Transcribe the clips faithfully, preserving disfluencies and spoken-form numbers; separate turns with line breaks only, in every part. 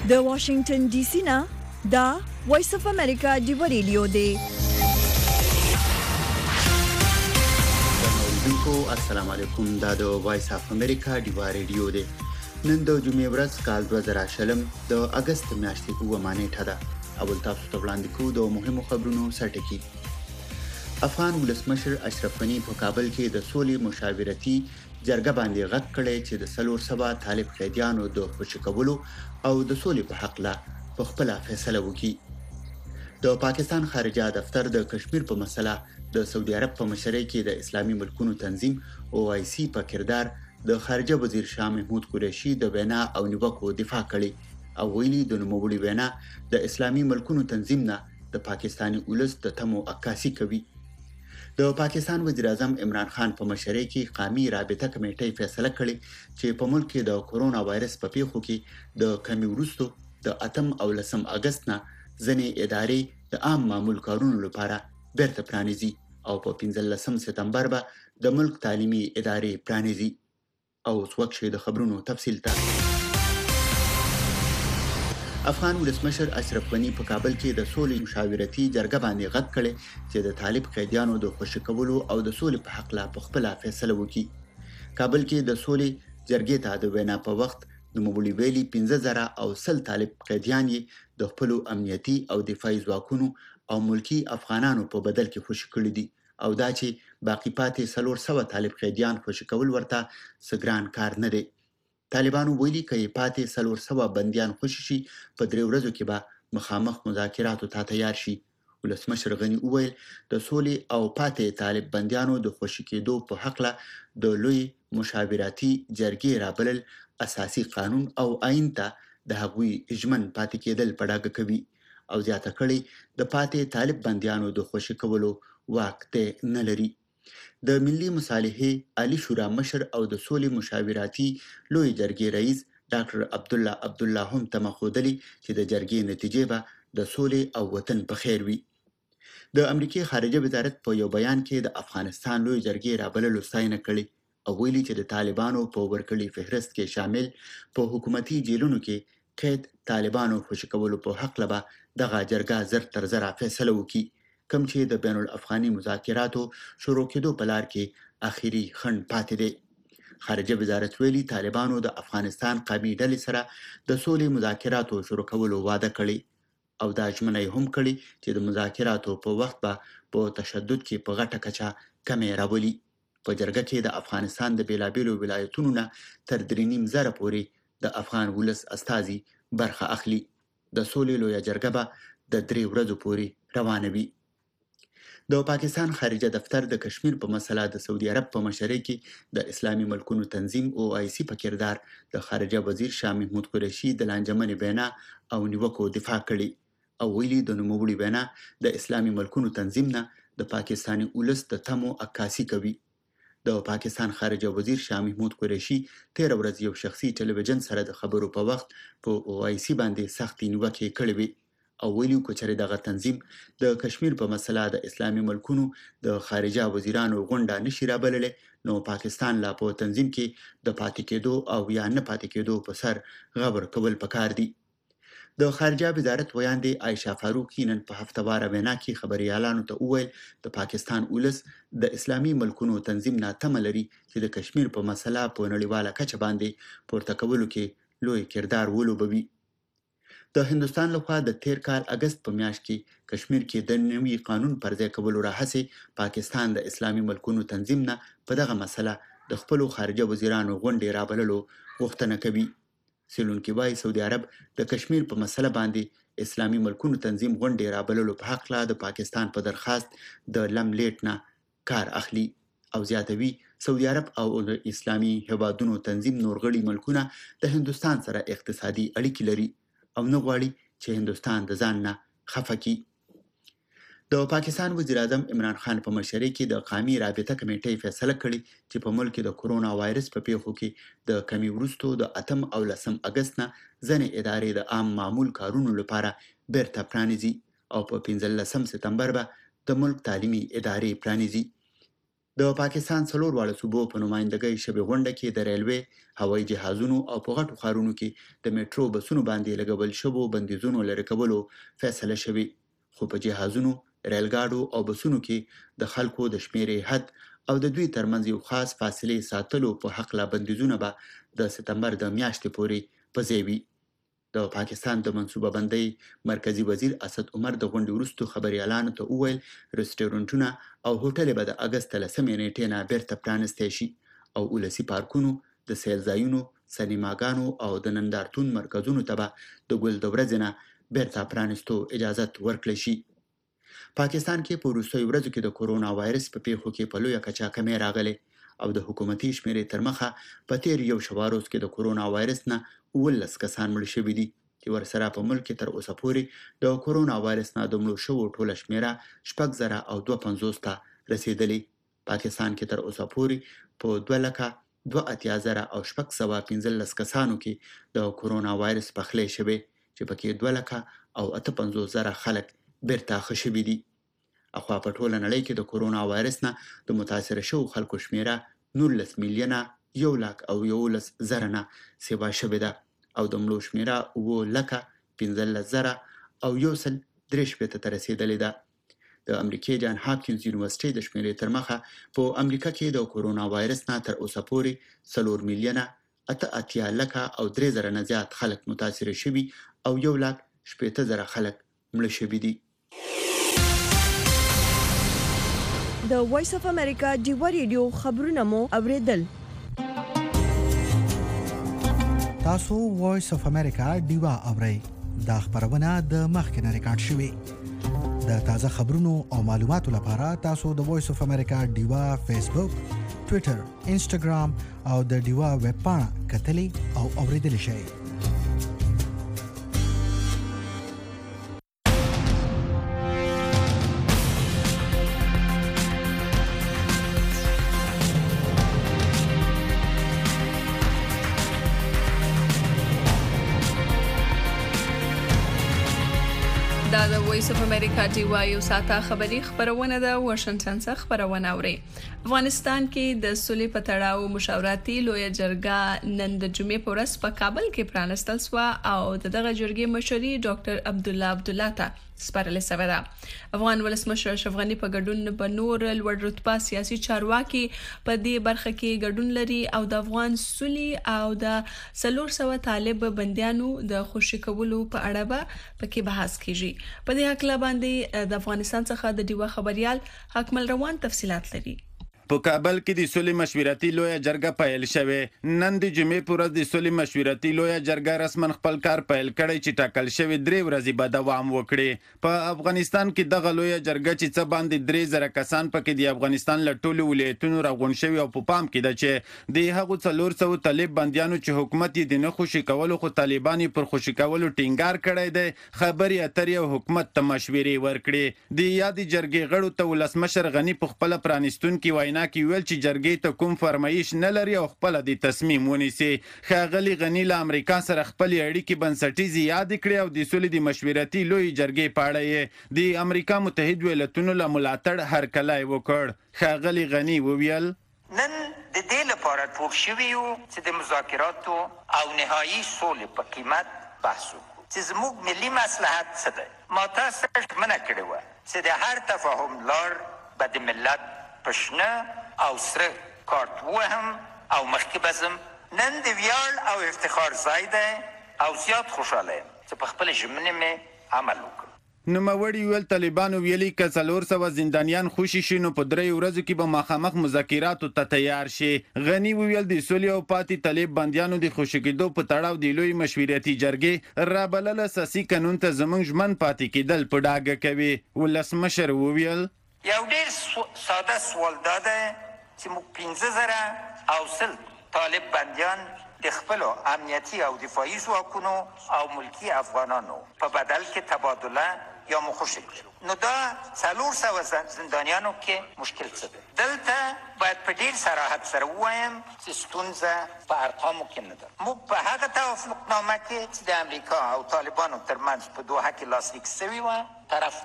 د واشنگټن ډي سي نه دا وایس اف امریکا دی ریډیو دی.
السلام علیکم. دا د وایس اف امریکا دی ریډیو دی. نن د جمعې ورځ کال دوه زره شلم د اگست میاشتې اوومه نیټه ده. اول تاسو ته وړاندې کوو د مهمو خبرونو سرټکي. افغان ولسمشر اشرف غني په کابل کې د سولې مشاورتي جرګه باندې غږ کړی چې د څلور سوه طالب قیدیانو د خوشي کولو او د سولې په حق لا په خپل فیصله وکړي. د پاکستان خارجه دفتر د کشمیر په مسله د سعودي عرب په مشرۍ کې د اسلامي ملکونو تنظیم او آی سی په کردار د خارجه وزیر شاه محمود قریشي د وینا او نیوکو دفاع کړي او ویلي د نوموړي وینا د اسلامي ملکونو تنظیم نه د پاکستاني ولس د تمو عکاسي کوي. د پاکستان وزیر اعظم عمران خان په مشرۍ کې قومي رابطه کمیټې فیصله کړې چې په ملک کې د کورونا وایرس په پیښو کې د کمی وروستو د اتم او لسم اگست نه ځینې ادارې د عام معمول کارونو لپاره بیرته پرانیزي او په پنځلسم سپتمبر به د ملک تعلیمي ادارې پرانیزي. او وکشي د خبرونو تفصیل ته. افغان ولسمشر اشرف غني په کابل کې د سولې مشاورتي جرګه باندې غږ کړی چې د طالب قیدیانو د خوشي کولو او د سولې په حق لا په خپل فیصله وکړي. کابل کې د سولې جرګې ته د وینا په وخت د موبایل ویلي پنځه زره او سل طالب قیدیان د خپل امنیتي او دفاعي ځواکونو او ملکی افغانانو په بدل کې خوشي کړي دي او دا چې باقی پاتې څلور سوه طالب قیدیان خوشي کول ورته سګران کار نه دی. طالبانو ویلي کوي پاتې څلور سوه بنديان خوشي شي په درې ورځو کې به مخامخ مذاکراتو ته تیار شي. ولسمشر غني وویل د سولې او پاتې طالب بنديانو د خوشي کېدو په حق له د لوی مشاورتي جرګې رابلل اساسي قانون او آئین ته د هغوی اجمن پاتې کېدل په ډاګه کوي او زیاته کړي د پاتې طالب بنديانو د خوشي کولو واک ته نه لري. د ملي مصالحې عالی شورا مشر او د سولې مشاورتي لوی جرګې رئیس ډاکټر عبدالله عبدالله هم تمخودلی چې د جرګې نتیجې به د سولې او وطن په خیر وي. د امریکای خارجه وزارت په یو بیان کې د افغانستان لوی جرګې رابللو ستاینه کړې او ویلي چې د طالبانو په ورکړي فهرست کې شامل په حکومتي جیلونو کې قید طالبانو خوشي کولو په حق لبا دغه جرګه زر تر زر فیصله وکړي، کوم چې د بین الافغاني مذاکراتو شروع کېدو په لار کې اخیری خنډ پاتې دی. خارجه وزارت ویلي طالبانو د افغانستان قومي ډلې سره د سولې مذاکراتو شروع کولو وعده کړې او دا ژمنه هم کړې چې د مذاکراتو په وخت به په تشدد کې په غټه کچه کمې راولي. په جرګه کې د افغانستان د بیلابیلو ولایتونو نه تر درې نیم زره پورې د افغان ولس استازي برخه اخلي. د سولې لویه جرګه به د درې ورځو پورې روانه وي. د پاکستان خارجه دفتر د کشمیر په مسله د سعودي عرب په مشرۍ کې د اسلامي ملکونو تنظیم او آی سی په کردار د خارجه وزیر شاه محمود قریشي د لانجمنې وینا او نیوکو دفاع کړي او ویلي د نوموړي وینا د اسلامي ملکونو تنظیم نه د پاکستاني ولس د تمو عکاسي کوي. د پاکستان خارجه وزیر شاه محمود قریشي تیر ورځ یو شخصي ټلویزیون سره د خبرو په وخت په او آی سی باندې سختي نیوکې کړې وي او ویلي چې دغه تنظیم د کشمیر په مسله د اسلامي ملکونو د خارجه وزیرانو غونډه نشي رابللې نو پاکستان لا په تنظیم کې د پاتې کېدو او یا نه پاتې کېدو په سر غبر کول پکار دي. د خارجه وزارت ویاندې عایشه فاروقی نن په هفتواره وینا کې خبريالانو ته وویل د پاکستان ولس د اسلامي ملکونو تنظیم نه تمه لري چې د کشمیر په مسله په نړیواله کچه باندې پورته کولو کې لوی کردار ولوبوي. د هندستان لخوا د تیر کال اگست په میاشت کې کشمیر کې د نوي قانون پر ځای کولو راهڅه پاکستان د اسلامي ملکونو تنظیم نه په دغه مسله د خپل خارجه وزیرانو غونډې رابللو غوښتنه کوي. سیلونکي وايي سعودي عرب د کشمیر په مسله باندې اسلامي ملکونو تنظیم غونډې رابللو په حق لا د پاکستان په درخواست د لم لیټ نه کار اخلي او زیاتوي سعودي عرب او اسلامي هیوادونو تنظیم نورغړي ملکونه د هندستان سره اقتصادي اړیکې لري او نه غواړي چې هندستان د ځان نه خفه کړي. د پاکستان وزیر اعظم عمران خان په مشرۍ کې د قومي رابطه کمیټې فیصله کړې چې په ملک کې د کورونا وایرس په پیښو کې د کمی وروستو د اتم او لسم اگست نه ځینې ادارې د عام معمول کارونو لپاره بیرته پرانیزي او په پنځلسم سپتمبر به د ملک تعلیمي ادارې پرانیزي. د پاکستان څلور واړه صوبو په نمایندګۍ شبې غونډه کې د ریلوې، هوایي جهازونو او په غټو ښارونو کې د میټرو بسونو باندې لګول شوو بندیزونو لرې کولو فیصله شوې، خو په جهازونو، ریلګاډو او بسونو کې د خلکو د شمیرې حد او د دوی ترمنځ یو خاص فاصلې ساتلو په حق لا بندیزونه به د سپتمبر د میاشتې پورې په ځای وي. د پاکستان د منصوبه بندۍ مرکزی وزیر اسد عمر د غونډې وروسته خبريالانو ته وویل رستورانټونه او هوټلې به د اګست لسمې نیټې نه بیرته پرانستی شي او ولسي پارکونو، د سیل ځایونو، سینماګانو او د نندارتون مرکزونو ته به د ګل د ورځې نه بیرته پرانستو اجازت ورکړل شي. پاکستان کې په وروستیو ورځو کې د کورونا وایرس په پیښو کې په لویه کچه کمې راغلې او د حکومتي شمیرې تر مخه په تیر یو شواروز کې د کورونا وایرس نه ولس کسان مړ شوي دي چې ورسره په ملک کې تر اوسه پورې د کورونا وایرس نه د مړو شوو ټوله شمیره شپږ زره او دوه پنځوس ته رسیدلې. پاکستان کې تر اوسه پورې په دوه لکه دوه اتیا زره او شپږ سوه پنځلس کسانو کې د کورونا وایرس پخلی شوی چې پکې دوه لکه او اته پنځوس زره خلک بیرته ښه شوي دي. اخوا په ټوله نړۍ کې د کورونا وایرس نه د متاثره شوو خلکو شمیره نولس میلیونه یو لاک او یولس زره نه سیوا شوې ده او د مړو شمیره اووه لکه پنځلس زره او یو سل درې شپېته ته رسېدلې ده. د امریکې جان هاپکینز یونیورسټۍ د شمیرې تر مخه په امریکا کې د کورونا وایرس نه تر اوسه پورې څلور میلیونه اته اتیا لکه او درې زره نه زیات خلک متاثره شوي او یو لاک شپېته زره خلک مړه شوي دي.
د وایس اف امریکا ډیوا ریډیو خبرونه مو اوریدل.
تاسو وایس اف امریکا ډیوا اورئ. دا خبرونه د مخکنه ریکارډ شوې. د تازه خبرونو او معلوماتو لپاره تاسو د وایس اف امریکا ډیوا فیسبوک، ټوئیټر، انسټاګرام او د ډیوا ویب پاڼه کتلی او اوریدلی شئ.
دا د وایس اف امریکا ډیوا یو ساعته خبری خبرونه ده واشنگټن څخه خبرونه اوري. افغانستان کې د سولې په تړاو مشاورتي لویه جرګه نن د جمعې په ورځ په کابل کې پرانستل شو او دغه جرګې مشري ډاکټر عبد الله عبد الله ته سپارل شوې ده. افغان ولسمشر اشرف غنی په ګډون په نور لوړ رتبه سیاسي چارواکي په دې برخه کې ګډون لري او د افغان سولې او د څلور سوه طالب بنديانو د خوشي کولو په اړه به پکې بحث کیږي. په دې حق باندې د افغانستان څخه د ډیوا خبريال حکمل روان تفصيلات لري.
په کابل کې د سولې مشورتي لویه جرګه پیل شوه. نن د جمعې پر ورځ د سولې مشورتي لویه جرګه رسمن خپل کار پیل کړی چې ټاکل شوی درې ورځې به دوام وکړي. په افغانستان کې دغه لویه جرګه چې څه باندې درې زره کسان پکې د افغانستان له ټولو ولایتونو راغون شوي او په پام کې ده چې د هغو څلور سوه طالب بندیانو چې حکومت یې د نه خوشي کولو خو طالبان یې پر خوشي کولو ټینګار کړی دی، خبرې اترې او حکومت ته مشورې ورکړي. د یادې جرګې غړو ته ولسمشر غني په خپله پرانستونکې وینا کې ویل چې جرګې ته کوم فرمایش نه لري او خپل د تصمیم ونیسي. ښاغلي غني له امریکا سره خپل اړیکې بنسټیزې یاد کړې او د سولې د مشورتي لوی جرګې په اړه یې د امریکا متحد ایالتونو له ملاتړ هرکلی وکړ. ښاغلي غني وویل
نن د دې لپاره ټول شوي یو چې د مذاکراتو او نهایي سولې په قیمت بحث وکړو چې زموږ ملي مصلحت څه دی. ما تاسو ته ژمنه کړې وه چې د هر تفاهم لار به د ملت په شنه او سره کارت وهم او مخکې بزم. نن د ویاړ او افتخار ځای دی او زیات خوشحاله یم چې په خپل ژمنې مې عمل وکړ.
نوموړي ویل طالبانو ویلي که څلور سوه زندانیان خوشي شي نو په دریو ورځو کې به مخامخ مذاکراتو ته تیار شي. غني وویل د سولې او پاتې طالب بندیانو د خوشي کېدو په تړاو د لوی مشورتي جرګې رابلله اساسي قانون ته زموږ ژمن پاتې کېدل په ډاګه کوي. ولسمشر وویل
یو ډېر ساده سوال دا دی چې موږ پنځه زره او سل طالب بندیان د خپلو امنیتي او دفاعي ځواکونو او ملکي افغانانو په بدل کې تبادله یا مو خوشي کړو. نو دا څلور سوه زندانیانو کې مشکل څه دی؟ دلته باید په ډېر صراحت سره ووایم چې ستونزه په ارقامو کې نه ده. موږ په هغه توافقنامه کې چې د امریکا او طالبانو ترمنځ په دوحه کې لاسلیک شوې وه طرف نه.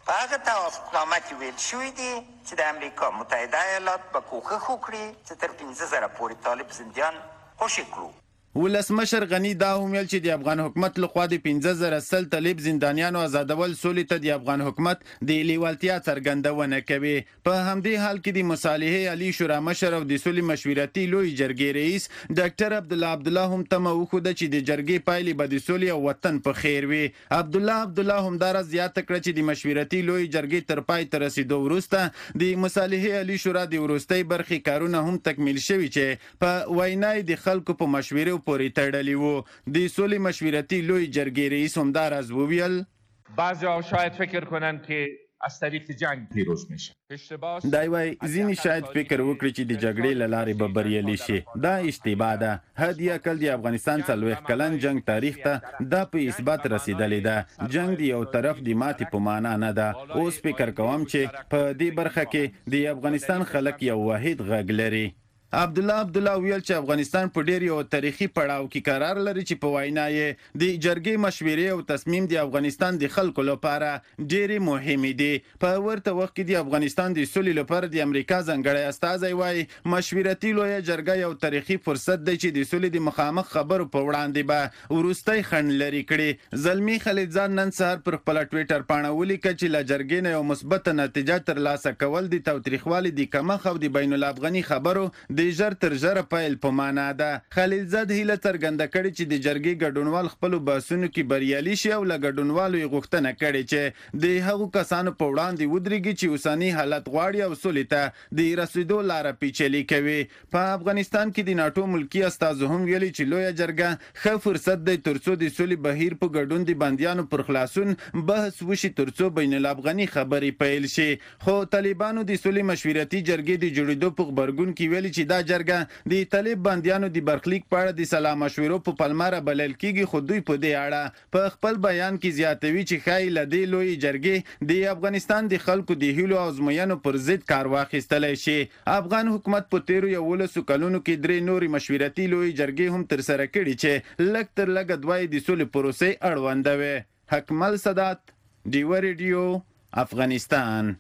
په هغه توافقنامه کې ویل شوي دي چې د امریکا متحده ایالات به کوښښ وکړي چې تر پنځه زره پورې طالب زندیان خوشي کړو.
ولسمشر غنی دا هم ویل چې د افغان حکومت لخوا د پنځه زره سل طالب زندانیانو آزادول سولې ته د افغان حکومت د لیوالتیا څرګندونه کوي. په همدې حال کې د مصالحې عالی شورا مشر او د سولې مشورتي لوی جرګې رئیس ډاکټر عبدالله عبدالله هم تمه وښوده چې د جرګې پایلې به د سولې او وطن په خیر وي. عبدالله عبدالله همدارا زیاته کړه چې د مشورتي لوی جرګې تر پای ته رسیدو وروسته د مصالحې عالی شورا د وروستۍ برخې کارونه هم تکمیل شوي چې په وینا د خلکو په مشورې پورې تړلي وو. د سولې مشورتي لوی جرګې رئیس همداراز وویل
بعضی ها شاید فکر کنن که از طریق جنگ پیروز میشه.
دای وای ځینې شاید فکر وکړي چې د جګړې له لارې به بریالي شي. دا اشتباه ده. حد اقل د افغانستان څلوېښت کلن جنگ تاریخ ته دا په اثبات رسیدلی ده. جنگ د یو طرف د ماتې په معنا نه ده. اوس فکر کوم چې په دې برخه کې د افغانستان خلک یو واحد غږ لري. عبدالله عبدالله ویل چې افغانستان په ډیر یو تاریخي پړاو کې قرار لري چې په وینا یې د جرګې مشورې او تصمیم د افغانستان د خلکو لپاره ډېرې مهمې دي. په ورته وخت کې د افغانستان د سولې لپاره د امریکا ځانګړی استازی وایي مشورتي لویه جرګه یو تاریخي فرصت دی چې د سولې د مخامخ خبرو په وړاندې به وروستی خنډ لرې کړي. زلمی خلیلزاد نن سهار پر خپله ټویټر پاڼه ولیکه چې له جرګې نه یو مثبته نتیجه ترلاسه کول د تاوتریخوالي د کمښت او د بین الافغاني خبرو د ژر تر ژره پیل په معنا ده. خلیلزاد هیله څرګنده کړې چې د جرګې ګډونوال خپلو بحثونو کې بریالي شي او له ګډونوالو یې غوښتنه کړې چې د هغو کسانو په وړاندې ودرېږي چې اوسني حالت غواړي او سولې ته د رسېدو لاره پیچلې کوي. په افغانستان کې د ناټو ملکي استازو هم ویلي چې لویه جرګه ښه فرصت دی ترڅو د سولې بهیر په ګډون د بندیانو پر خلاصون بحث وشي ترڅو بین الافغاني خبرې پیل شي. خو طالبانو د سولې مشورتي جرګې د جوړېدو په غبرګون کې ویلي چې دا جرګه د طالب بندیانو د برخلیک په اړه د سلا مشورو په پلمه بلل کیږي. خو دوی په دې اړه په خپل بیان کې زیاتوي چې ښایي له دې لویې جرګې د افغانستان د خلکو د هیلو او ازموینو پر ضد کار واخیستلی شي. افغان حکومت په تیرو یولسو کلونو کې درې نورې مشورتي لویې جرګې هم ترسره کړي چې لږ تر لږه دوه یې د سولې پروسې اړونده وې. حکمل سادات، ډیوه ریډیو، افغانستان.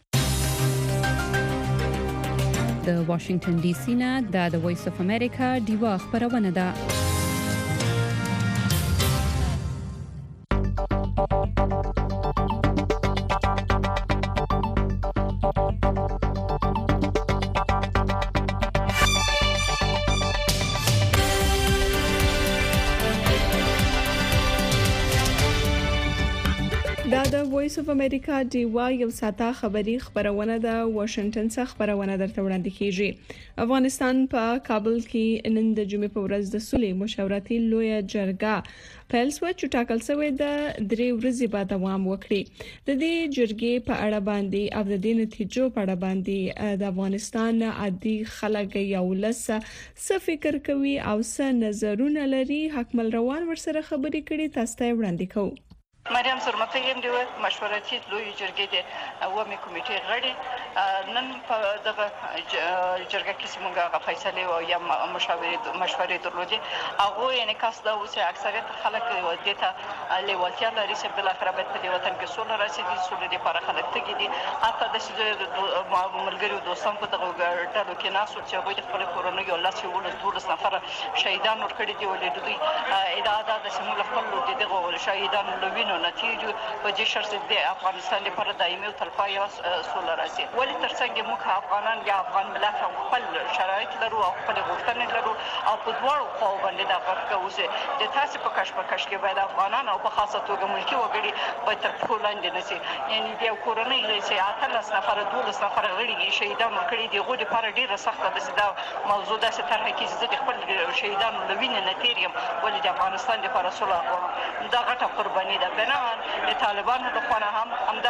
د واشنگټن ډي سي نه د وایس اف امریکا ډیوا خبرونه ده.
دا د وایس اف امریکا ډیوا یو ساته خبری خبرونه ده. واشنگټن څخه خبرونه درته وړاندې کیږي. افغانستان په کابل کې نن د جمعې په ورځ د سولې مشاورتي لویه جرګه پیل شوه چې ټاکل شوې د درې ورځې بعد دوام وکړي. د دې جرګې په اړه باندې او د دې نتیجو په اړه باندې د افغانستان عادي خلک یو لسه څه فکر کوي او څه نظرونه لري. حکمل روان ورسره خبرې کړي. تاسو ته وړاندې کوم.
مریم سرمتی یم د مشورتي لوی جرګې د اومې کمیټې غړي. نن په دغه جرګه کې څنګه غو فیصله او یا مشاورې مشورې درلودې هغه یې کاس دا اوس اکثریت خلک د ته لیوالتیا لري چې بل اخر به په وطن کې سول راسي سول دي پر خلک تګي دي. حتی د ملګرو دوستان په دغه ډلو کې ناسو چې هغه خپل کورونه یو لاس یو ولس نفر شهیدان ورکړي دي ولې دوی اداره د سیمه خپل دغه شهیدان لوینو نتیجه په دې شرط د افغانستان لپاره دایمي او تلپاتې سول راسي. ولې ترڅنګ موږ افغانان یا افغان ملت خپل شرایط لرو او خپل غوښتنې لرو او په دواړو خواو باندې دا غږ کوو د تاسو په کش په کش کې باید افغانان او په خاصه توګه ملکي وګړي په تر پښو لاندې نشي. یعنی د کورنۍ چې اتلس نفر دولس نفر غړي شهیدان ورکړي دي غوډه لپاره ډیره سخته ده. دا موضوع د ستر کې چې خپل شهیدان لوینه نتیریم ولې د افغانستان لپاره سول دا غټه قرباني ده. د طالبانو د خوا هم همدا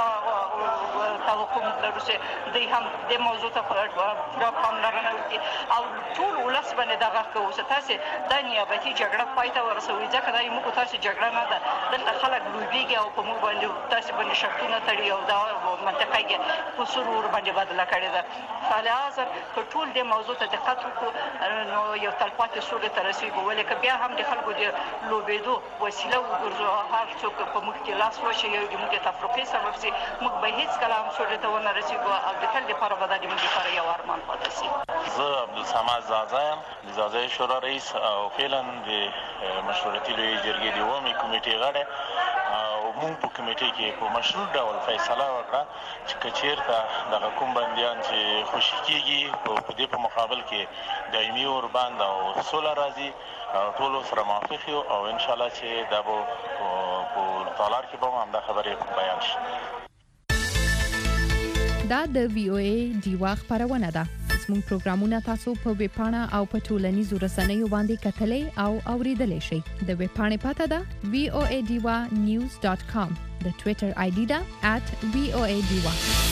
توقع لرو چې دوی هم د موضوع ته پوره پاملرنه وکړي او ټول ولس باندې دغه کوو چې تاسو د نیابتي جګړه پای ته ورسوي. ځکه دا موږ تاسو جګړه نه ده دلته خلک لوبېږي او په موږ باندې تاسو باندې شرطونه تړي او دا منطقه کې په سرور باندې بدله کړې ده. فعال اعظم په ټول د موضوع ته دقت وکړو نو یو تلپاتې سولې ته رسیږو، ولې که بیا هم د خلکو د لوبېدو وسیله وګرځو، هر څوک په موږ کې لاس وشي یو د موږ تفرقې سبب شي، موږ به هېڅکله هم سولې ته ونه رسیږو او د تل لپاره به دا د موږ لپاره یو ارمان پاتې شي.
زه عبدالصمد زازا یم، د زازا شورا رئیس او فعلا د مشورتي لویې جرګې د اوومې کمیټې غړی او موږ په کمیټې کې په مشروع ډول فیصله وکړه چې که چېرته دغه کوم بندیان چې خوشي کېږي په دې په مقابل کې دایمي اوربند او سوله راځي، ټولو سره موافق یو او انشاءالله چې دا به په تالار کې به هم همدا خبرې بیان شي.
دا د وی او ای ډیوا خبرونه ده. زموږ پروګرامونه تاسو په ویب پاڼه او په ټولنیزو رسنیو باندې کتلې او اوریدلای شئ. د ویب پاڼې پته ده وی او ای ډیوا نیوز ډاٹ کام، د ټوئیټر آی ډي ده ات وی او ای ډیوا.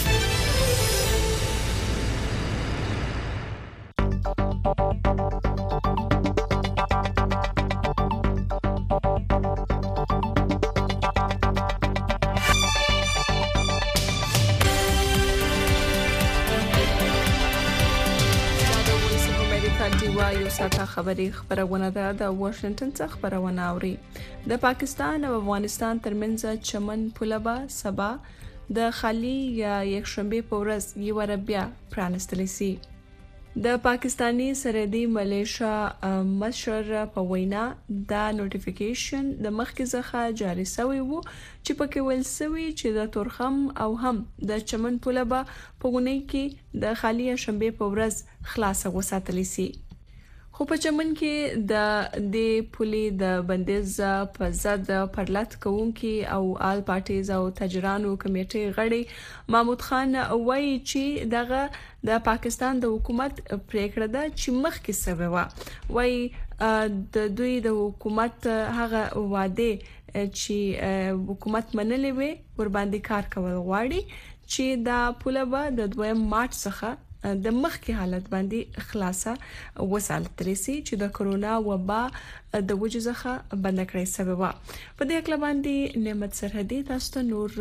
یو ساته خبري خبرونه ده د واشنگټن څخه خبرونه اوري. د پاکستان او افغانستان ترمنځ چمن پوله سبا د خالي یا یکشنبه په ورځ یو ربیا پرانستل شي. د پاکستانی سرحدي ملیشیا مشر په وینا دا نوټیفیکیشن د مخکې څخه جاری شوی وو چې پکې ویل شوی چې د تورخم او هم د چمن پوله په غونې کې د خالي شنبه په ورځ خلاصه وساتل شي. خو په چمن کې د د پولي د بندیز په ضد پرلط کوونکی او آل پارټیز او تاجرانو کمیټې غړي محمود خان وایي چې دغه د پاکستان د حکومت پریکړه ده چې مخکې سوي و. وایي د دوی د حکومت هغه وعده چې حکومت منلې وي ور باندې کار کول غواړي چې دا پوله به د دویم مارچ څخه د مخکې حالت باندې خلاصه وساتل شي چې د کرونا وبا د وجې څخه بند کړی سبب و. په دې اړه باندې نعمت سرحدي تاسو ته نور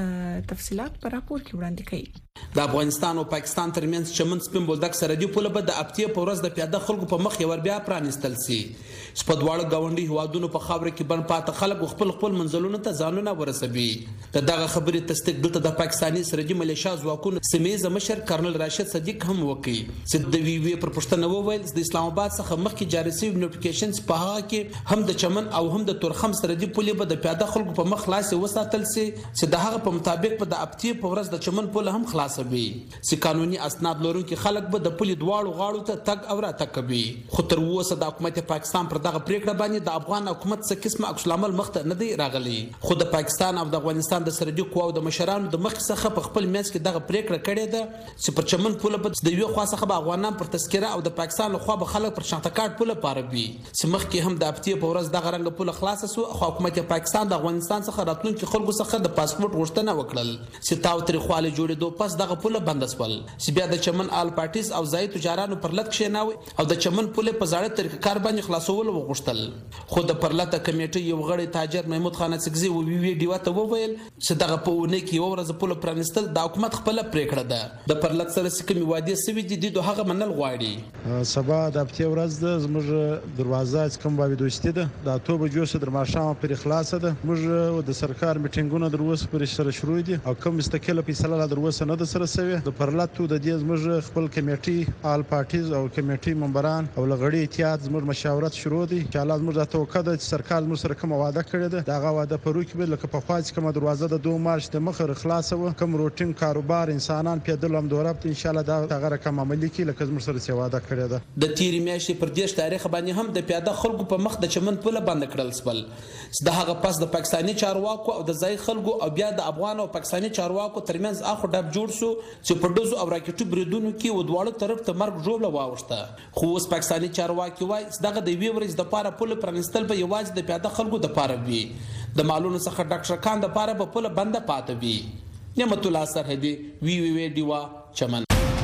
تفصيلات پر راپور کې وړاندې کړي.
د افغانستان او پاکستان ترمنځ چمن سپین بولدک سرحدي پوله به د اپتې په ورځ د پیاده خلکو په مخ ور بیا پرانستل شي. سپدواړه گاونډي هوادونو په خاور کې بن پات خلک خپل خپل منځلونو ته ځانونه ورسوي. دغه خبرې تصدیق دلته د پاکستاني سرحدي ملیشیا ځواکونو سیمه مشر کرنل راشد صدیق هم وکړي چې د وی وی پر پښتنه وویل د اسلام آباد څخه مخکې جاری شوی نوټیفیکیشنز په هغه کې هم د چمن او هم د تورخم سرحدي پولې به د پیاده خلکو په مخ خلاص وساتل شي چې د هغه په مطابق په د اپتې په ورځ د چمن پوله هم خلاصوي چې قانوني اسناد لرونکي خلک به د پولې دواړو غاړو ته تګ او راتګ کوي. خو تر اوسه د حکومت پاکستان پر دغه پریکړه باندې د افغان حکومت څخه قسمه عکس العمل مخته نه دی راغلی. خو د پاکستان او د افغانستان د سرحدي قواو د مشرانو د مخ څخه په خپل میانس کې دغه پریکړه کړې ده چې پر چمن پوله به د یو خاصه به افغانان پر تذکره او د پاکستان له خوا به خلک پر شنطه کارت پوله پاروي چې مخکې هم د اپتې په ورځ دغه رنګ پوله خلاص شو. خو حکومت پاکستان د افغانستان څخه راتلونکي خلکو څخه د پاسپورت غوښتنه وکړل چې تاو تر خواله جوړېدو پس دغه پوله بند شول چې بیا د چمن آل پارټیز او ځای تجارانو پر لټ کښیناوي او د چمن پوله په ځاړه طریقه کار باندې خلاصول وغوښتل. خو د پرلته کمیټې یو غړی تاجر محمود خان سکزي وی وی ډیوا ته وویل چې دغه په ونه کې یو ورځ پوله پرانستل د حکومت خپل پریکړه ده. د پرلت سره سکمي وادي سوي دي د هغه منل غواړي.
سبا د اپتې ورځ د زموږ دروازه کوم باندې دوستي ده د اته بجو سره در ماښام پر خلاصه ده. موږ د سرکار میټینګونه دروسه پر سره شروع دي او کوم مستقله فیصله لا دروسه نه ده سره سوي. د پرلاتو د دې زموږ خپل کمیټي آل پارټیز او کمیټي ممبران او لغړی اتحاد زموږ مشاورت شروع دي چې حالات موږ د توقع د سرکار موږ سره کوم وعده کړی ده دا وعده پرو کې به لکه په خاص کوم دروازه د دوه مارچ د مخه خلاصه و کوم روټین کاروبار انسانان پیاده لم دورب ان شاء الله دا هغه رقم عملی کې لکه موږ سره څه وعده کړی ده.
د تیری میاشتې پر دیش تاریخ باندې هم د پیاده خلکو په مخ د چمن پوله بند کړل سپل د هغه پس د پاکستاني چارواکو او د ځای خلکو او بیا د افغان او پاکستاني چارواکو ترمنځ اخو ډب جوړ شو چې په دوزو او راکټو بریدونو کې ودواړو طرف ته مرګ جوړه واوښته. خو اوس پاکستاني چارواکي وایي دغه د وی ورځ د پاره پوله پرانستل به یوازې د پیاده خلکو د پاره وي د مالونو څخه ډاکټر خان د پاره په پوله بند پاتې وي. نعمت الله سرحدي وی وی وی ډیوا چمن.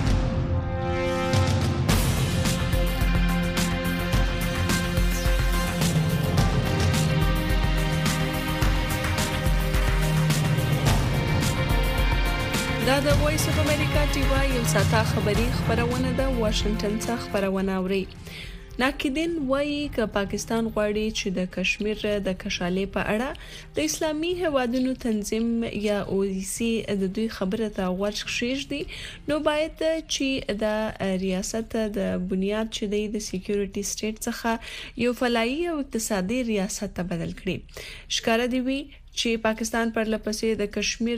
دا د وایس اف امریکا ټي وای یو ساته خبري خبرونه ده واشنگټن څخه خبرونه اوري. ناقدین وایي ک پاکستان غواړي چې د کشمیر د کشالې په اړه د اسلامي هوادونو تنظیم یا او ای سی د دوی خبره ته ورچ خشېږي نو باید چې د ریاست د بنیاد چې د سکیورټي سټیټ څخه یو فلایي او اقتصادي ریاست ته بدل کړي. ښکاره دی وی چې پاکستان پر لپسې د کشمیر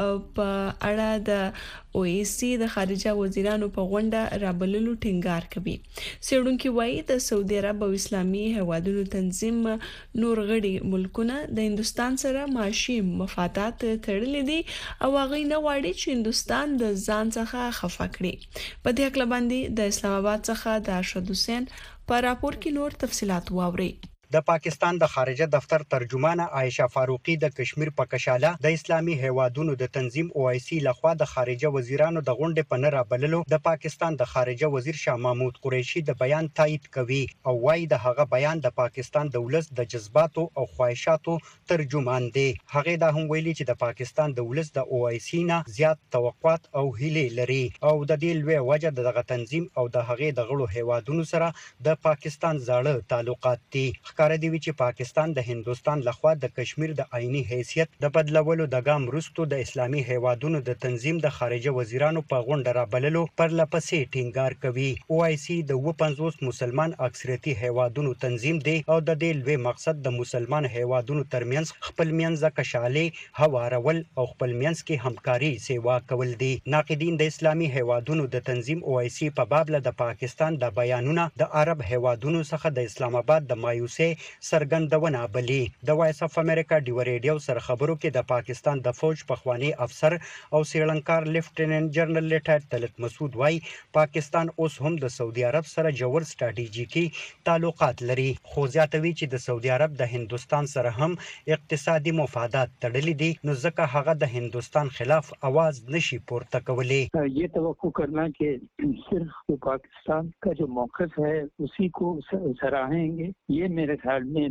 په اړه د او ای سی د خارجه وزیرانو په غونډه رابللو ټینګار کوي. سیړونکو وایي د سعودي عرب او اسلامي هوادونو تنظیم نور غړي ملکونه د هندستان سره معاشي مفادات تړلي دي او هغه نه غواړي چې هندستان د ځان څخه خفه کړي. په دې اړه باندې د اسلام آباد څخه د ارشد حسین په راپور کې نور تفصيلات واوري.
د پاکستان د خارجه دفتر ترجمانه عائشه فاروقی د کشمیر په کشاله د اسلامي هوادونو د تنظیم او ای سی لخوا د خارجه وزیرانو د غونډې په نه رابللو د پاکستان د خارجه وزیر شاه محمود قریشي د بیان تایید کوي او وايي د هغه بیان د پاکستان د ولس د جذباتو او خواهشاتو ترجمان دی. هغه دا هم ویلي چې د پاکستان د ولس د او ای سی نه زیات توقعات او هیلې لري او د دې لوی وجه دغه تنظیم او د هغه د غړو هوادونو سره د پاکستان زاړه تعلقات دي. کار دی چې پاکستان د هندستان لخوا د کشمیر د آئینی حیثیت د بدلولو د ګام وروسته د اسلامي هیوادونو د تنظیم د خارجه وزیرانو په غونډه رابللو پر لپسې ټینګار کوي. او ای سی د پنځوس مسلمان اکثریتي هیوادونو تنظیم دی او د دې لوی مقصد د مسلمان هیوادونو ترمنځ خپل منځ کشالې هوارول او خپل منځ کې همکاري سیوا کول دي. ناقدین د اسلامي هیوادونو د تنظیم او ای سی په باب له د پاکستان د بیانونه د عرب هیوادونو څخه د اسلام آباد د مایوسي سرګندونه بلی. د وایس اف امریکا ډیو ریډیو سره خبرو کې د پاکستان د فوج پخوانی افسر او سریلانکار لیفټیننټ جنرال لیټر طلعت مسعود وايي پاکستان اوس هم د سعودي عرب سره جوړ ستراتیژیکي تعلقات لري خو زیاتوي چې د سعودي عرب د هندستان سره هم اقتصادي مفادات تړلي دي نو ځکه هغه د هندستان خلاف आवाज نشي پورته کولی.
ये तवक्को करना कि सिर्फ पाकिस्तान का जो मौक़िफ़ है उसी को सराहेंगे ये मेरे ख्याल में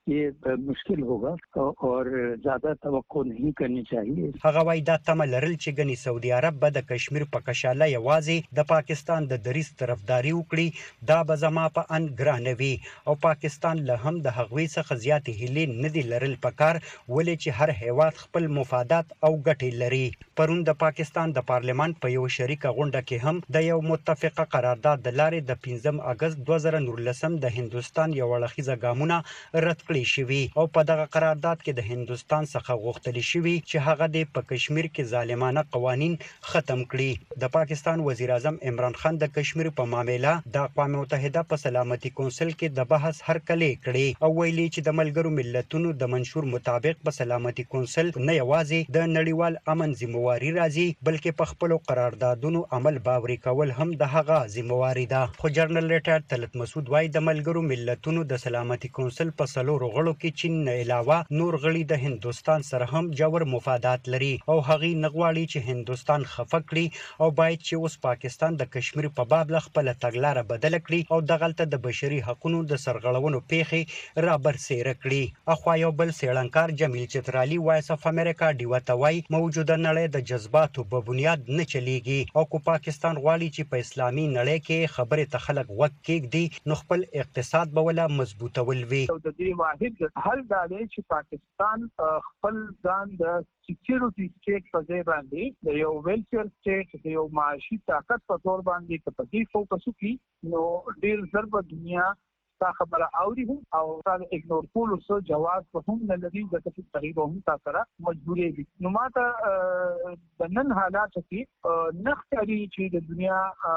ये मुश्किल होगा और ज्यादा तवक्को नहीं करनी चाहिए.
هغه وايي دا تمه لرل چې ګني سعودي عرب به د کشمیر په کشاله یوازې د پاکستان د دریس طرفداري وکړي دا به زما په ان ګرانوي او پاکستان له هم د هغوی څخه زیاتې هیلې نه دي لرل پکار ولې چې هر هیواد خپل مفادات او ګټې لري. پرون د پاکستان د پارلمان په یو شریکه غونډه کې هم د یو متفقه قرارداد د لارې د پنځم اگست دوه زره نولسم د هندستان یو اړخیزه ګامونه رد کړي شوي او په دغه قرارداد کې د هندستان څخه غوښتل شوي چې هغه د په کشمیر کې ظالمانه قوانین ختم کړي. د پاکستان وزیر اعظم عمران خان د کشمیر په معاملې د اقوام متحده په سلامتي کونسل کې د بحث هرکلې کړي او ویلي چې د ملګرو ملتونو د منشور مطابق په سلامتي کونسل نه یوازې د نړیوال امن ذمہواری راځي بلکې په خپل قراردادونو عمل باوري کول هم د هغه ذمہواری ده. خو جنرال لیټر طلعت مسعود وايي د ملګرو ملتونو د سلامتي کونسل په څلورو غړو کې چین نه علاوه نور غړي د هندستان سره هم جوړ مفادات لري او هغه نغواړي چې هندستان خفه کړي او باید چې اوس پاکستان د کشمیر په باب ل خپل تګلارې بدل کړي او دغلته د بشري حقوقو د سرغړونو پیښې را برسېره کړي. اخوا یو بل سریلانکار جمیل چترالی وایس اف امریکا ډیو ته وايي موجوده نړۍ د جذباتو په بنیاد نه چلیږي او کو پاکستان غواړي چې په اسلامي نړۍ کې خبره تخلق وک کېږي نو خپل اقتصاد به ولا مضبوطول وي.
واحد حل دا دی چې پاکستان خپل ځان د سکیورټي سټیټ په ځای باندې د یو ویلچر سټیټ د یو معاشي طاقت په تور باندې په دې فوکس وکړي نو ډیر ضرب دنیا تا خبره اوري هم او تا اګنور کول سو جواز په هم نه لري د څه تقریبا هم تا سره مجبورې دي. نو ماته د نن حالات کې نختري چې د دنیا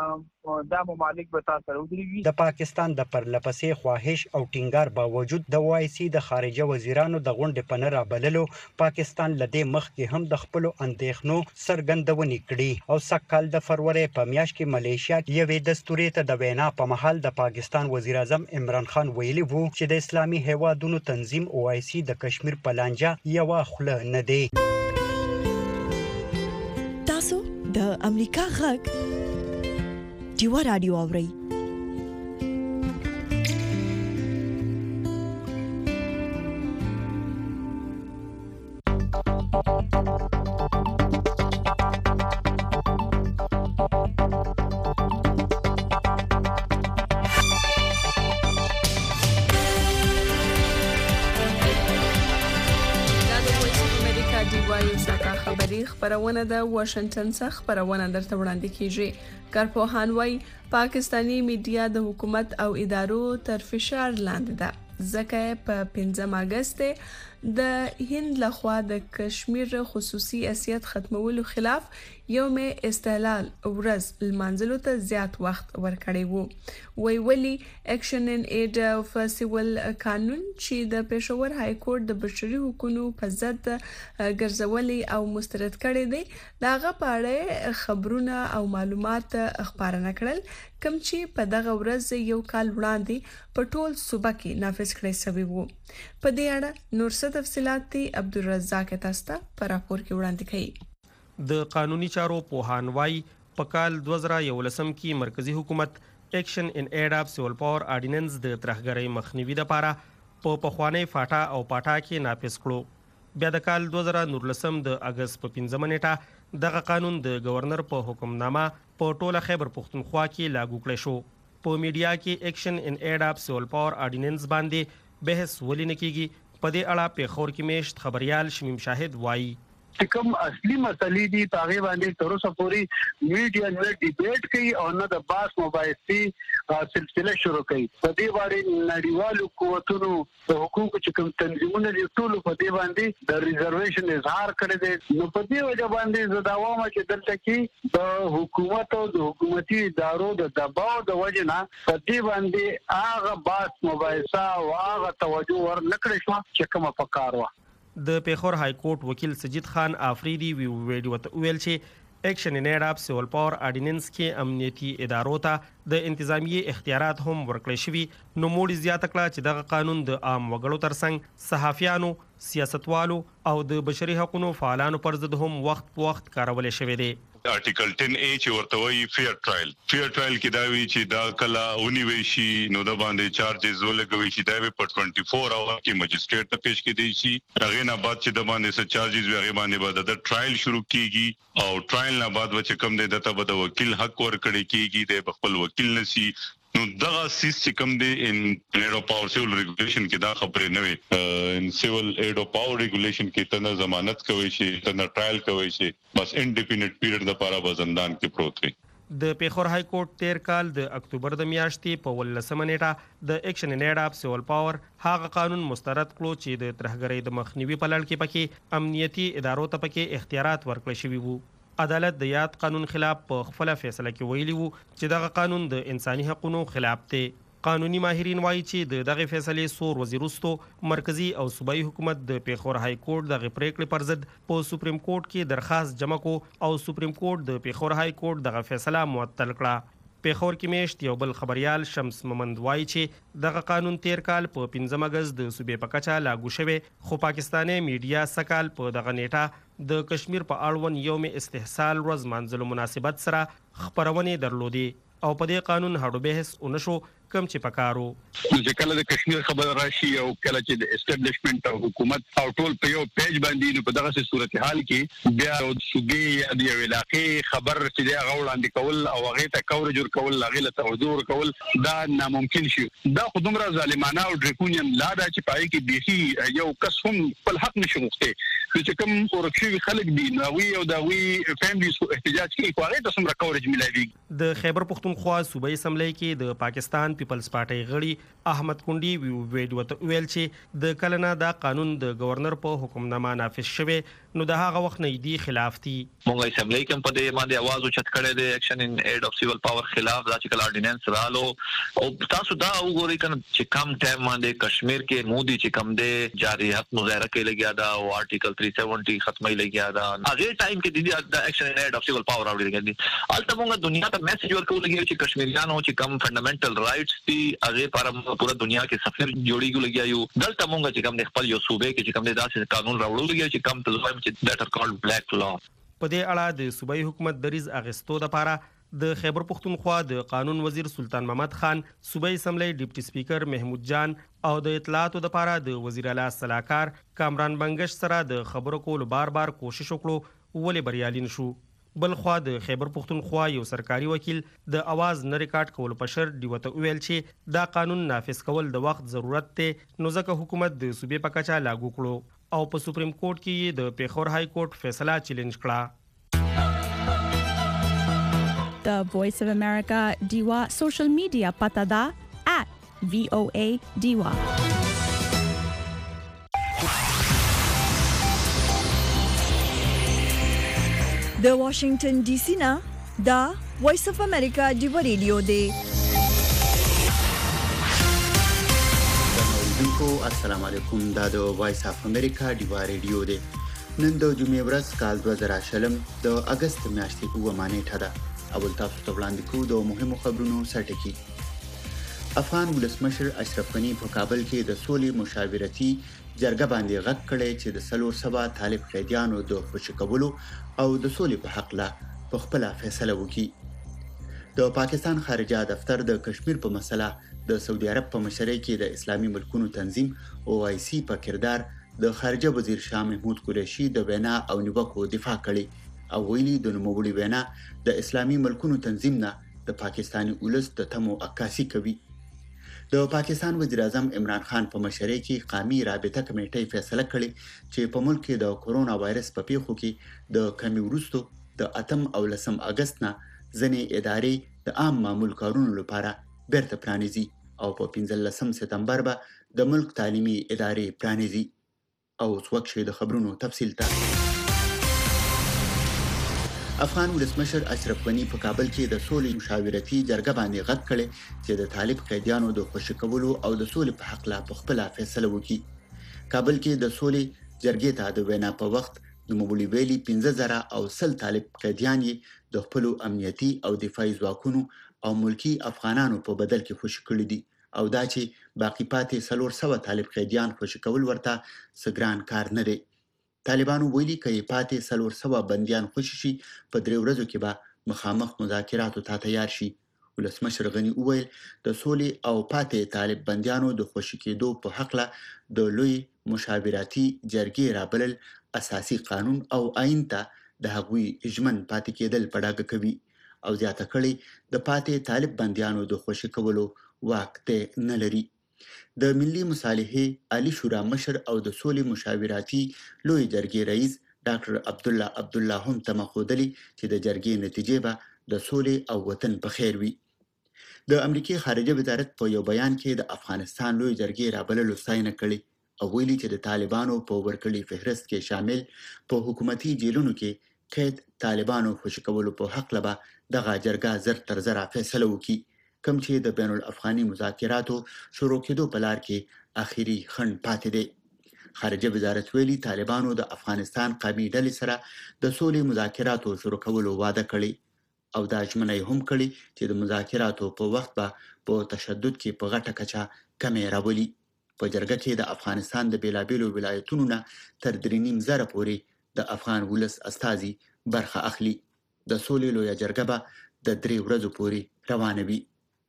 دا ممالک به تا سره ودرېږي.
د پاکستان د پرلپسې خواهش او ټینګار باوجود د وای سی د خارجه وزیرانو د غونډې په نه رابللو پاکستان لدې مخ کې هم د خپل اندېښنو څرګندونې کړي او سکهال د فروری په میاشت کې ملیشیا یوې دستوري ته د وینا په محل د پاکستان وزیر اعظم عمران خان ویلي وو چې د اسلامي هیوادونو تنظیم او ای سی د کشمیر په لانجه یو خله نه دی.
تاسو د امریکا غږ ډیوا رادیو اورئ.
یو ساعته خبری خبرونه د واشنگټن څخه خبرونه درته وړاندې کیږي. کارپوهان وايي پاکستانی میډیا د حکومت او ادارو تر فشار لاندې ده ځکه په پنځم اگست د هند لخوا د کشمیر خصوصي حیثیت ختمولو خلاف یوم استقلال ورځ لمانځلو ته زیات وخت ورکړی وو. وی ولی اکشن ان ایډ اف سیول قانون چې د پېښور های کورټ د بشري حقوقو په ضد ګرځولي او مسترد کړي دي داغه په اړه خبرونه او معلومات خبرونه کړل کوم چې په دغه ورځ یو کال وړاندې په ټول صوبه کې نافذ کړی شوی وو. په دې اړه نور څه تفصيلات دي عبدالرزاق تاستا پر راپور کې وړاندې کړي.
د قانوني چارو پوهان وايي په کال دوه زره یولسم کې مرکزی حکومت اکشن ان ایډ اف سیول پاور آرډیننس د ترهګرۍ مخنیوي لپاره په پخوانی فاټا او پاټا کې نافذ کړو. بیا د کال دوه زره نولسم د اگست په پنځمه نیټه دغه قانون د گورنر په حکمنامه په ټوله خیبر پختونخوا کې لاګو کړی شو. په میډیا کې اکشن ان ایډ اف سیول پاور آرډیننس باندې بحث ولې نه کیږي. په دې اړه په خور کې میشت خبريال شمیم شاهد وایي
کوم اصلي مسلې دي پاغه باندې تر اوسه پورې میډیا نه ډیبیټ کوي او نه د باس موبایلتي سلسله شروع کوي. په دې باندې نړیوالو قوتونو د حقوقو چې کوم تنظیمونه دي ټول په دې باندې د ریزرویشن اظهار کړی دی. نو په دې وجه باندې زه دا وایم چې دلته کې د حکومت او د حکومتي ادارو د دباو د وجه نه په دې باندې هغه باس موبایلسا او هغه توجه ور نکړی شو چې کومه پکار و.
د پیښور های کورټ وکیل سجید خان آفریدي وی ویډیو ته ویل چې اکشن ان ایډ اف سیول پاور آرډیننس کې امنیتي ادارو ته د انتظامی اختیارات هم ورکړل شوي. نو موږ زیاته کړه چې دغه قانون د عام وګړو ترڅنګ صحافیانو، سیاستوالو او د بشري حقوقو فعالانو پر ضد هم وخت په وخت کارول شوی دی.
آرټیکل ټن اے چې ورته وایي فیر ټرایل فیر ټرایل کې دا وی چې دا کله ونیوي شي نو د باندې چارجز ولګوي شي دا په چوبیس اور کې مجسټریټ ته پیش کېدی شي. هغه نه بعد چې د باندې څه چارجز وي هغه باندې بعد د ټرایل شروع کیږي او ټرایل نه بعد چې کوم دی د ته د وکیل حق ورکړي کیږي د خپل وکیل نسی. نو دغه سیس چې کوم دی ان ایډ اف پاور سیول ریګولیشن کې دا خبرې نه وي. ان سیول ایډ اف پاور ریګولیشن کې تنه ضمانت کوي شي تنه ټرایل کوي شي بس انډیپندنت پیریډ د لپاره وزندان کې پروت وي.
د پیښور های کورټ تیر کال د اکتوبر د میاشتې په ولسمه نیټه د اکشن ان ایډ اف سیول پاور هغه قانون مسترد کړو چې د ترهګرۍ د مخنیوي په لړ کې پکې امنیتي ادارو ته پکې اختیارات ورکړل شوي وو. عدالت د یاد قانون خلاف په خپل فیصله کې ویلي وو چې دغه قانون د انساني حقوقو خلاف دی. قانوني ماهرین وایي چې د دغه فیصلې سور وزیر وروسته مرکزی او صوبایي حکومت د پیښور های کورټ دغه پریکړې پر ضد په سپریم کورټ کې درخواست جمع کو او سپریم کورټ د پیښور های کورټ دغه فیصله معطل کړه. پیښور کې میشت یو بل خبريال شمس ممند وایي چې دغه قانون تیر کال په پنځم اگست د صوبې په کچه لاګو شوی خو پاکستاني میډیا سکال په دغه نیټه د کشمیر په اړوند یوم استحصال ورځ منځلو مناسبت سره خبرونه درلودي او په دې قانون هډو بحث ونشو کم چې پکارو.
چې کله د کشمیر خبر راشي او کله چې د اسټابلیشمنت او حکومت او ټول په یو پیج باندې نو په دغه صورتحال کې بیا د صوبې یا د علاقې خبر چې د غوړاندې کول او هغه ته کورج ور کول هغه له توجه کول دا ناممکن شي. دا خو دومره ظالمانه او ډریکونین لا دا چې پای کې بيخي یو کس هم خپل حق نشي غوښته چې کوم ورکشي خلک دي نو وی او دا وی فیملی احتجاج کوي خو هغه ته سمره کورج ملایوي.
د خیبر پختونخوا صوبایي اسمبلی کې د پاکستان پیپلز پارټي غړي احمد کونډي ویډیو ته ویل چې د کلنه دا قانون د گورنر په حکمنامه نافذ شوی نو د هغه وخت نه دی خلاف دي.
مونږ اسمبلی کې په دې باندې आवाज اوچت کړی دی اکشن ان ایډ اف سیول پاور خلاف دا چې کل آرډیننس رالو او تاسو دا وګورئ کنه چې کم ټایم باندې کشمیر کې مودي چې کم دی جاری حق مظاهره کې لګیا دا او آرټیکل تین سو ستر ختمي لګیا دا هغه ټایم کې د اکشن ان ایډ اف سیول پاور راوړي دي. البته مونږ دنیا ته میسج ورکول لګي چې کشمیریانو چې کم فندامنټل رائټس دي هغه پر پورا دنیا کې سفیر جوړیږي لګیا یو دلته مونږ چې کم د خپل یو صوبې کې چې کم د داسې قانون راوړل لګي چې کم تزویم چې that are called black law.
په دې اړه د صوبایي حکومت دریز اغستو لپاره د خیبر پختونخوا د قانون وزیر سلطان محمد خان، صوبایي اسمبلی ډیپټي سپیکر محمود جان او د اطلاعاتو لپاره د وزیر اعلی صلاحکار کامران بنگش سره د خبرو کولو بار بار کوشش وکړو ولې بریالي نشو. بل خوا د خیبر پختونخوا یو سرکاري وکیل د اواز نه ریکارډ کول په شر دی وته ویل چې دا قانون نافذ کول د وخت ضرورت ته نو ځکه حکومت د صوبې په کچا لاګو کړو او په سپریم کورټ کې د پیښور های کورټ فیصله چیلنج کړه.
The Voice of America Diva social media pata da at V O A Diva.
د واشنگټن ډي سي نه دا وایس اف امریکا ډیو ریډیو دی.
السلام علیکم. دا د وایس اف امریکا ډیو ریډیو دی. نن د جمعې ورځ کال دوه زره شلم د اگست میاشتې اوومه نیټه ده. اول تاسو ته وړاندې کوو د مهمو خبرونو سرټکي. افغان ولسمشر اشرف غني په کابل کې د سولې مشاورتي جرګه باندې غږ کړی چې د څلور سوه طالب قیدیانو د خوشي کولو او د سولې په حق لا په خپل فیصله وکړي. د پاکستان خارجه دفتر د کشمیر په مسله د سعودي عرب په مشرۍ کې د اسلامي ملکونو تنظیم او آی سی په کردار د خارجه وزیر شاه محمود قریشي د وینا او نیوکو دفاع کړي او ویلي د نوموړي وینا د اسلامي ملکونو تنظیم نه د پاکستاني ولس د تمو عکاسي کوي. د پاکستان وزیر اعظم عمران خان په مشرۍ کې قومي رابطه کمیټې فیصله کړې چې په ملک کې د کورونا وایرس په پیښو کې د کمی وروستو د اتم او لسم اگست نه ځینې ادارې د عام معمول کارونو لپاره بیرته پرانیزي او په پنځلسم سپتمبر به د ملک تعلیمي ادارې پرانیزي. او څوک شي د خبرونو تفصیل ته. افغان ولسمشر اشرف غني په کابل کې د سولې مشاورتي جرګه باندې غږ کړی چې د طالب قیدیانو د خوشي کولو او د سولې په حق لا په خپل فیصله وکړي. کابل کې د سولې جرګې ته د وینا په وخت د موبایل ویلي پنځه زره او سل طالب قیدیان د خپل امنیتي او دفاعي ځواکونو او ملکی افغانانو په بدل کې خوشي کړي دي او دا چې باقی پاتې څلور سوه طالب قیدیان خوشي کول ورته سګران کار نه دی. طالبانو ویلي کې پاتې څلور سوه بنديان خوشي شي په درې ورځو کې به مخامخ مذاکراتو ته تیار شي. ولسمشر غني وویل د سولې او پاتې طالب بنديانو د خوشي کېدو په حق له د لوی مشاورتي جرګې رابلل اساسي قانون او آئین ته د هغوی اجمن پاتې کېدل پړاګه کوي او زیاته کړي د پاتې طالب بنديانو د خوشي کولو واک ته نه لري. د ملي مصالحې عالی شورا مشر او د سولې مشاورتي لوی جرګې رئیس ډاکټر عبد الله عبد الله هم تمخودلی چې د جرګې نتیجې به د سولې او وطن په خیر وي. د امریکای خارجه وزارت په یو بیان کې د افغانستان لوی جرګې رابللو ستاینه کړې او ویلي چې د طالبانو په ورکړي فهرست کې شامل په حکومتي جیلونو کې قید طالبانو خوشي کولو په حق لبا دغه جرګه زر تر زر فیصله وکړي کوم چې د بین الافغاني مذاکراتو شروع کېدو په لار کې اخیری خنډ پاتې دی. خارجه وزارت ویلي طالبانو د افغانستان قومي ډلې سره د سولې مذاکراتو شروع کولو وعده کړې او دا ژمنه هم کړې چې د مذاکراتو په وخت به په تشدد کې په غټه کچه کمې راولي. په جرګه کې د افغانستان د بیلابیلو ولایتونو نه تر درې نیم زره پورې د افغان ولس استازي برخه اخلي. د سولې لویه جرګه به د درې ورځو پورې روانه وي.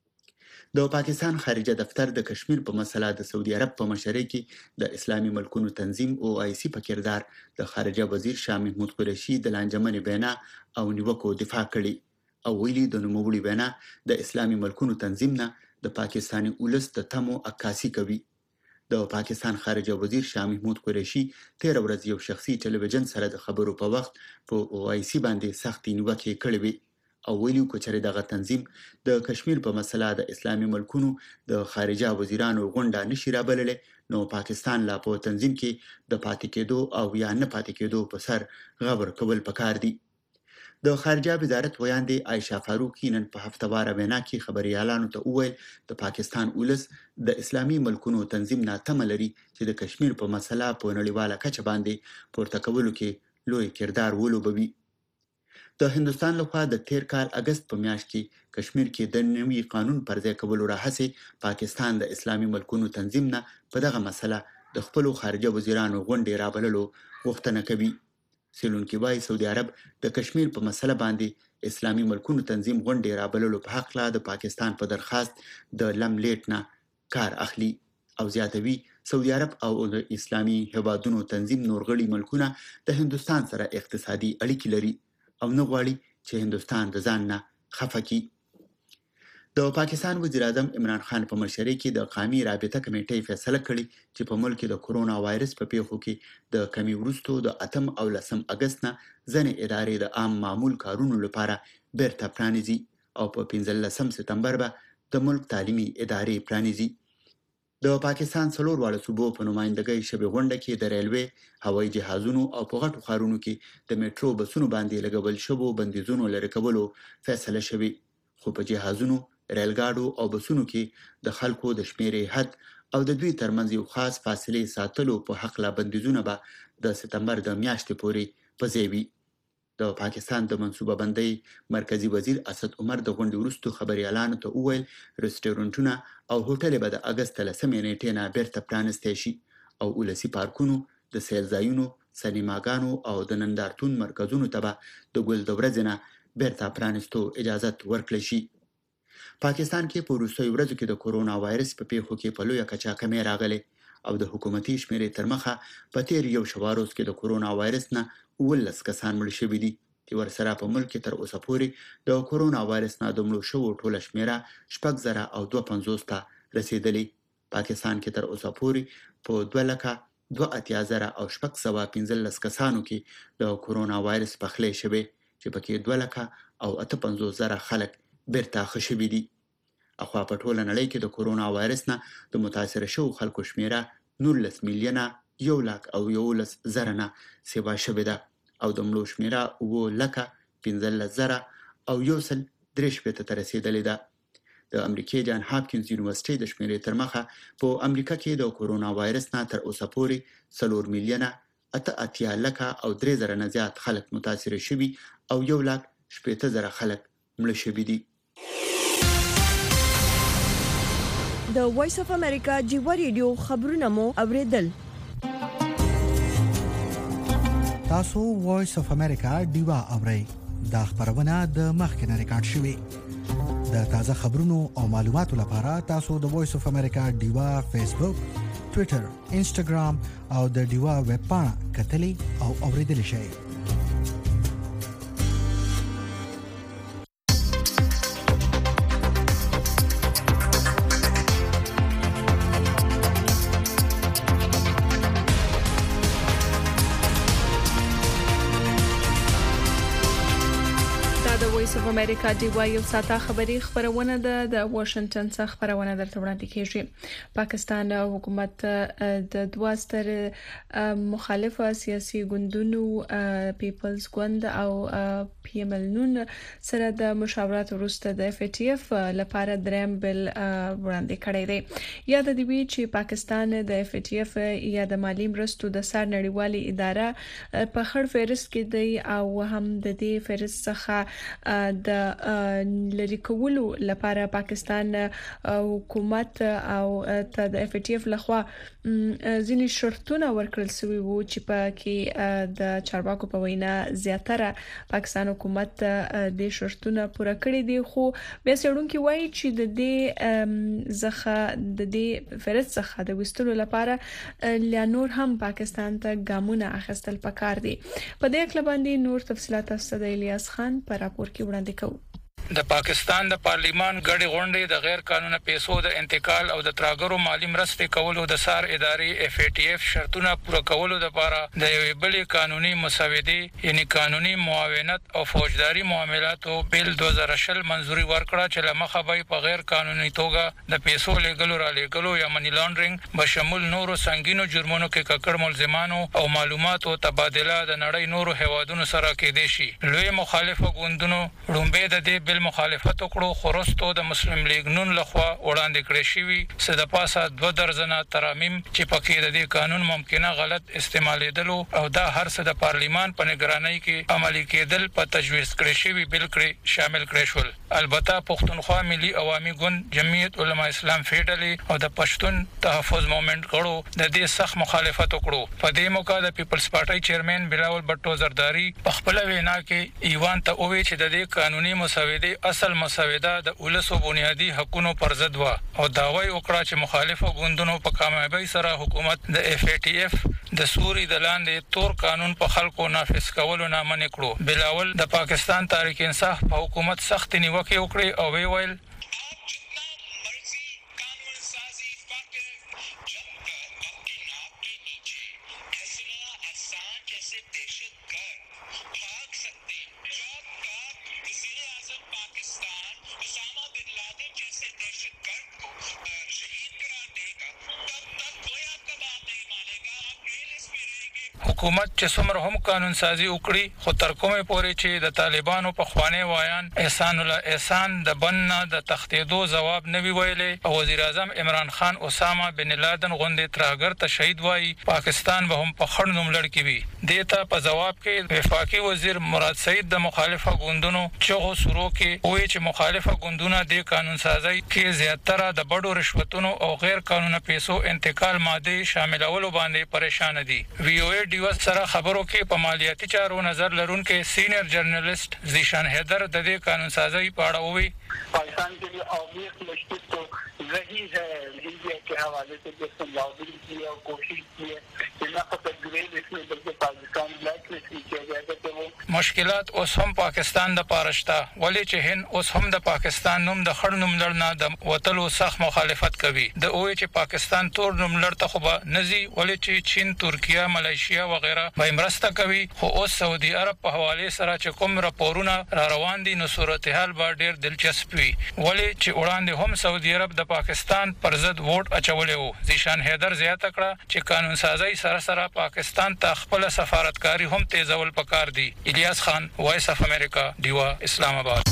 د پاکستان خارجه دفتر د کشمیر په مسله د سعودي عرب په مشرۍ کې د اسلامي ملکونو تنظیم او آی سی په کردار د خارجه وزیر شاه محمود قریشي د لانجمنې وینا او نیوکو دفاع کړي او ویلي د نوموړي وینا د اسلامي ملکونو تنظیم نه د پاکستاني ولس د تمو عکاسي کوي. د پاکستان خارجه وزیر شاه محمود قریشي تیر ورځ یو شخصي ټلویزیون سره د خبرو په وخت په او آی سی باندې سختي نیوکې کړې وي او ویلي چې دغه تنظیم د کشمیر په مسله د اسلامي ملکونو د خارجه وزیرانو غونډه نشي رابللې نو پاکستان لا په تنظیم کې د پاتې کېدو او یا نه پاتې کېدو په سر غبر کول پکار دي. د خارجه وزارت ویاندې عائشه فاروقی نن په هفتواره وینا کې خبريالانو ته وویل د پاکستان ولس د اسلامي ملکونو تنظیم نه تمه لري چې د کشمیر په مسله په نړیواله کچه باندې پورته کولو کې لوی کردار ولوبوي. د هندستان لخوا د تیر کال اگست په میاشت کې کشمیر کې د نوي قانون پر ځای کولو راهڅه پاکستان د اسلامي ملکونو تنظیم نه په دغه مسله د خپل خارجه وزیرانو غونډې رابللو غوښتنه کوي. سیلونکي وايي سعودي عرب د کشمیر په مسله باندې اسلامي ملکونو تنظیم غونډې رابللو په حق لا د پاکستان په درخواست د لم لیټ نه کار اخلي او زیاتوي سعودي عرب او د اسلامي هیوادونو تنظیم نورغړي ملکونه د هندستان سره اقتصادي اړیکې لري او نه غواړي چې هندستان د ځان نه خفه کړي. د پاکستان وزیر اعظم عمران خان په مشرۍ کې د قومي رابطه کمیټې فیصله کړې چې په ملک کې د کورونا وایرس په پیښو کې د کمی وروستو د اتم او لسم اگست نه ځینې ادارې د عام معمول کارونو لپاره بیرته پرانیزي او په پنځلسم سپتمبر به د ملک تعلیمي ادارې پرانیزي. د پاکستان څلور واړه صوبو په نمائندګۍ شبي غونډه کې د ریلوې، هوایي جهازونو او په غټو ښارونو کې د میټرو بسونو باندې لګول شوو بندیزونو لرې کولو فیصله شوې، خو په جهازونو، ریلګاډو او بسونو کې د خلکو د شمیرې حد او د دوی ترمنځ یو خاص فاصلې ساتلو په حق لا بندیزونه به د سپتمبر د میاشتې پورې په ځای وي. د پاکستان د منصوبه بندۍ مرکزی وزیر اسد عمر د غونډې وروسته خبريالانو ته وویل رستورانټونه او هوټلې به د اگست لسمې نیټې نه بیرته پرانیستی شي او ولسي پارکونو، د سیل ځایونو، سینماګانو او د نندارتون مرکزونو ته به د ګل د ورځې نه بیرته پرانیستو اجازت ورکړل شي. پاکستان کې په وروستیو ورځو کې د کورونا وایرس په پیښو کې په لویه کچه کمې راغلې او د حکومتي شمیرې تر مخه په تیر یو شواروز کې د کورونا وایرس نه ولس کسان مړ شوي دي چې ورسره په ملک کې تر اوسه پورې د کورونا وایرس نه د مړو شوو ټوله شمیره شپږ زره او دوه پنځوس ته رسیدلې. پاکستان کې تر اوسه پورې په دوه لکه دوه اتیا زره او شپږ سوه پنځلس کسانو کې د کورونا وایرس پخلی شوی چې پکې دوه لکه او اته پنځوس زره خلک بیرته ښه شوي دي. اخوا په ټوله نړۍ کې د کورونا وایرس نه د متاثره شوو خلکو شمیره نولس میلیونه یو لاک او یولس زره نه سیوا شوې ده او د مړو شمیره اووه لکه پنځلس زره او یو سل درې شپېته ته رسېدلې ده. د امریکې جان هاپکینز یونیورسيټۍ د شمیرې تر مخه په امریکا کې د کورونا وایرس نه تر اوسه پورې څلور میلیونه اته اتیا لکه او درې زره نه زیات خلک متاثره شوي او یو لاک شپېته زره خلک مړه شوي دي.
د وایس اف امریکا جیوا ریډیو خبرونه مو اوریدل.
تاسو وایس اف امریکا ډیوا اورئ. دا خبرونه د مخکنه ریکارډ شوې. د تازه خبرونو او معلوماتو لپاره تاسو د وایس اف امریکا ډیوا فیسبوک، ټوئیټر، انسټاګرام او د ډیوا ویب پاڼه کتلی او اوریدل شئ.
د امریکا ډیوا یو ساته خبري خبرونه ده د واشنگټن څخه خبرونه درته وړاندې کیږي. پاکستان حکومت د دواستر مخالف سیاسي ګوندونو پیپلز ګوند او پی ام ال نون سره د مشاورات وروسته د اف ای ټی اف لپاره دریم بل وړاندې کړی دی. یا د دې چې پاکستان د اف ای ټی اف یا د مالی مرستو د سر نړیوالي اداره په خړ فهرست کې دی او هم د دې فهرست څخه د لری کولو لپاره پاکستان حکومت او ته د اف ای ټی اف لخوا ځینې شرطونه ورکړل شوي وو چې په کې د چارواکو په وینا زیاتره پاکستان حکومت د شرطونه پوره کړی دي، خو بیا څېړونکي وایي چې د دې ځخه د دې فهرست څخه د وستلو لپاره لا نور هم پاکستان ته ګامونه اخیستل پکار دي. په دې اړه باندې نور تفصيلات تاسو د الیاس خان په راپور کې وړاندې کوو.
د پاکستان د پارلیمان غړي غونډې د غیر قانوني پیسو د انتقال او د تراګرو مالی مرستې کولو د سار ادارې اف ای ټی اف شرطونه پوره کولو لپاره د یوې بلې قانوني مسودې یعنی قانوني معاونت او فوجداري معاملاتو بل دوه زره شل منځوري ورکړه چې لمخه به په غیر قانوني توګه د پیسو لګلو را لګلو یا منی لانډرینګ به شامل نورو سنگینو جرمونو کې ککړ ملزمانو او معلوماتو تبادله د نړۍ نورو هوادونو سره کېدې شي. لوی مخالفو ګوندونو رومبه د دې مخالفت وکړو، خورستو د مسلم لیگ نون لخوا وړاندې کړی شوی سده پاسه دوه درزنه ترامیم چې پکې د دې قانون ممکنه غلط استعمالیدلو او دا هر څه د پارلیمان په نگرانی کې عملي کېدل په تجویز کړی شوی بل کړی شامل کړی شول. البته پښتونخوا ملي عوامي ګوند، جمعیت علما اسلام فیډرالي او د پښتون تحفظ موومېنټ غړو د دې سخت مخالفت وکړو. په دې موقع د پیپلز پارټي چیرمن بلاول بټو زرداری په خپل وینا کې ایوان ته وویل چې د دې قانوني مسودې اصل مسوده د ولسو بنیادی حقوقو پر ضد و او داوی وکړه چې مخالفو ګوندونو په کامیابی سره حکومت د اف ای ټی اف د سوري د لاندې تور قانون په خلکو نافذ کولو نه منع کړو. بلاول د پاکستان تحریک انصاف په حکومت سخت نیوکه وکړه او ویل حکومت چې څومره هم قانون سازي وکړي خو تر کومه پورې چې د طالبانو په خواني وایان احسان الله احسان د بننا د تختیدو جواب نوي ویلې او وزیر اعظم عمران خان اسامه بن لادن غوندې ترهګر ته شهید وایي پاکستان به هم په خړ نوم لړ کې وي دیتا په جواب کې وفاقي وزیر مراد سعید د مخالفه ګوندونو چغو سورو کې وایي چې مخالفه ګوندونه د قانون سازي کې زیاتره د بډو رشوتونو او غیر قانوني پیسو انتقال ماده شاملولو باندې پریشان دي وی او ای ډیو سره خبرو کې په مالیاتي چارو نظر لرونکو سینیئر جرنالست زیشان حیدر د دې قانون سازي په اړه وایي
पाकिस्तान के लिए ऑब्वियस मुश्किल तो रही है मीडिया के हवाले से जिसने लॉबिंग की और कोशिश की है कि न फकत ग्रे लिस्ट में बल्कि पाकिस्तान ब्लैक लिस्ट में किया जाएगा तो वो
مشکلات اوس هم پاکستان د پارشتا ولې چې هند اوس هم د پاکستان نوم د خړ نوم لړ نه د وتلو سخت مخالفت کوي د اوې چې پاکستان تور نوم لړ ته خو به نزي ولې چې چین ترکیه ملایشیا وغیرہ به مرسته کوي خو اوس سعودي عرب په حواله سره چې کوم راپورونه را روان دي نو صورتحال به ډیر دلچسپ وي ولې چې وړاندې هم سعودي عرب د پاکستان پر ضد ووټ اچولې وو زیشان حیدر زیاته کړه چې قانون سازي سره سره پاکستان ته خپل سفارتکاری هم تیزول پکار دي الیاس خان وایس اف امریکا دیوا اسلام آباد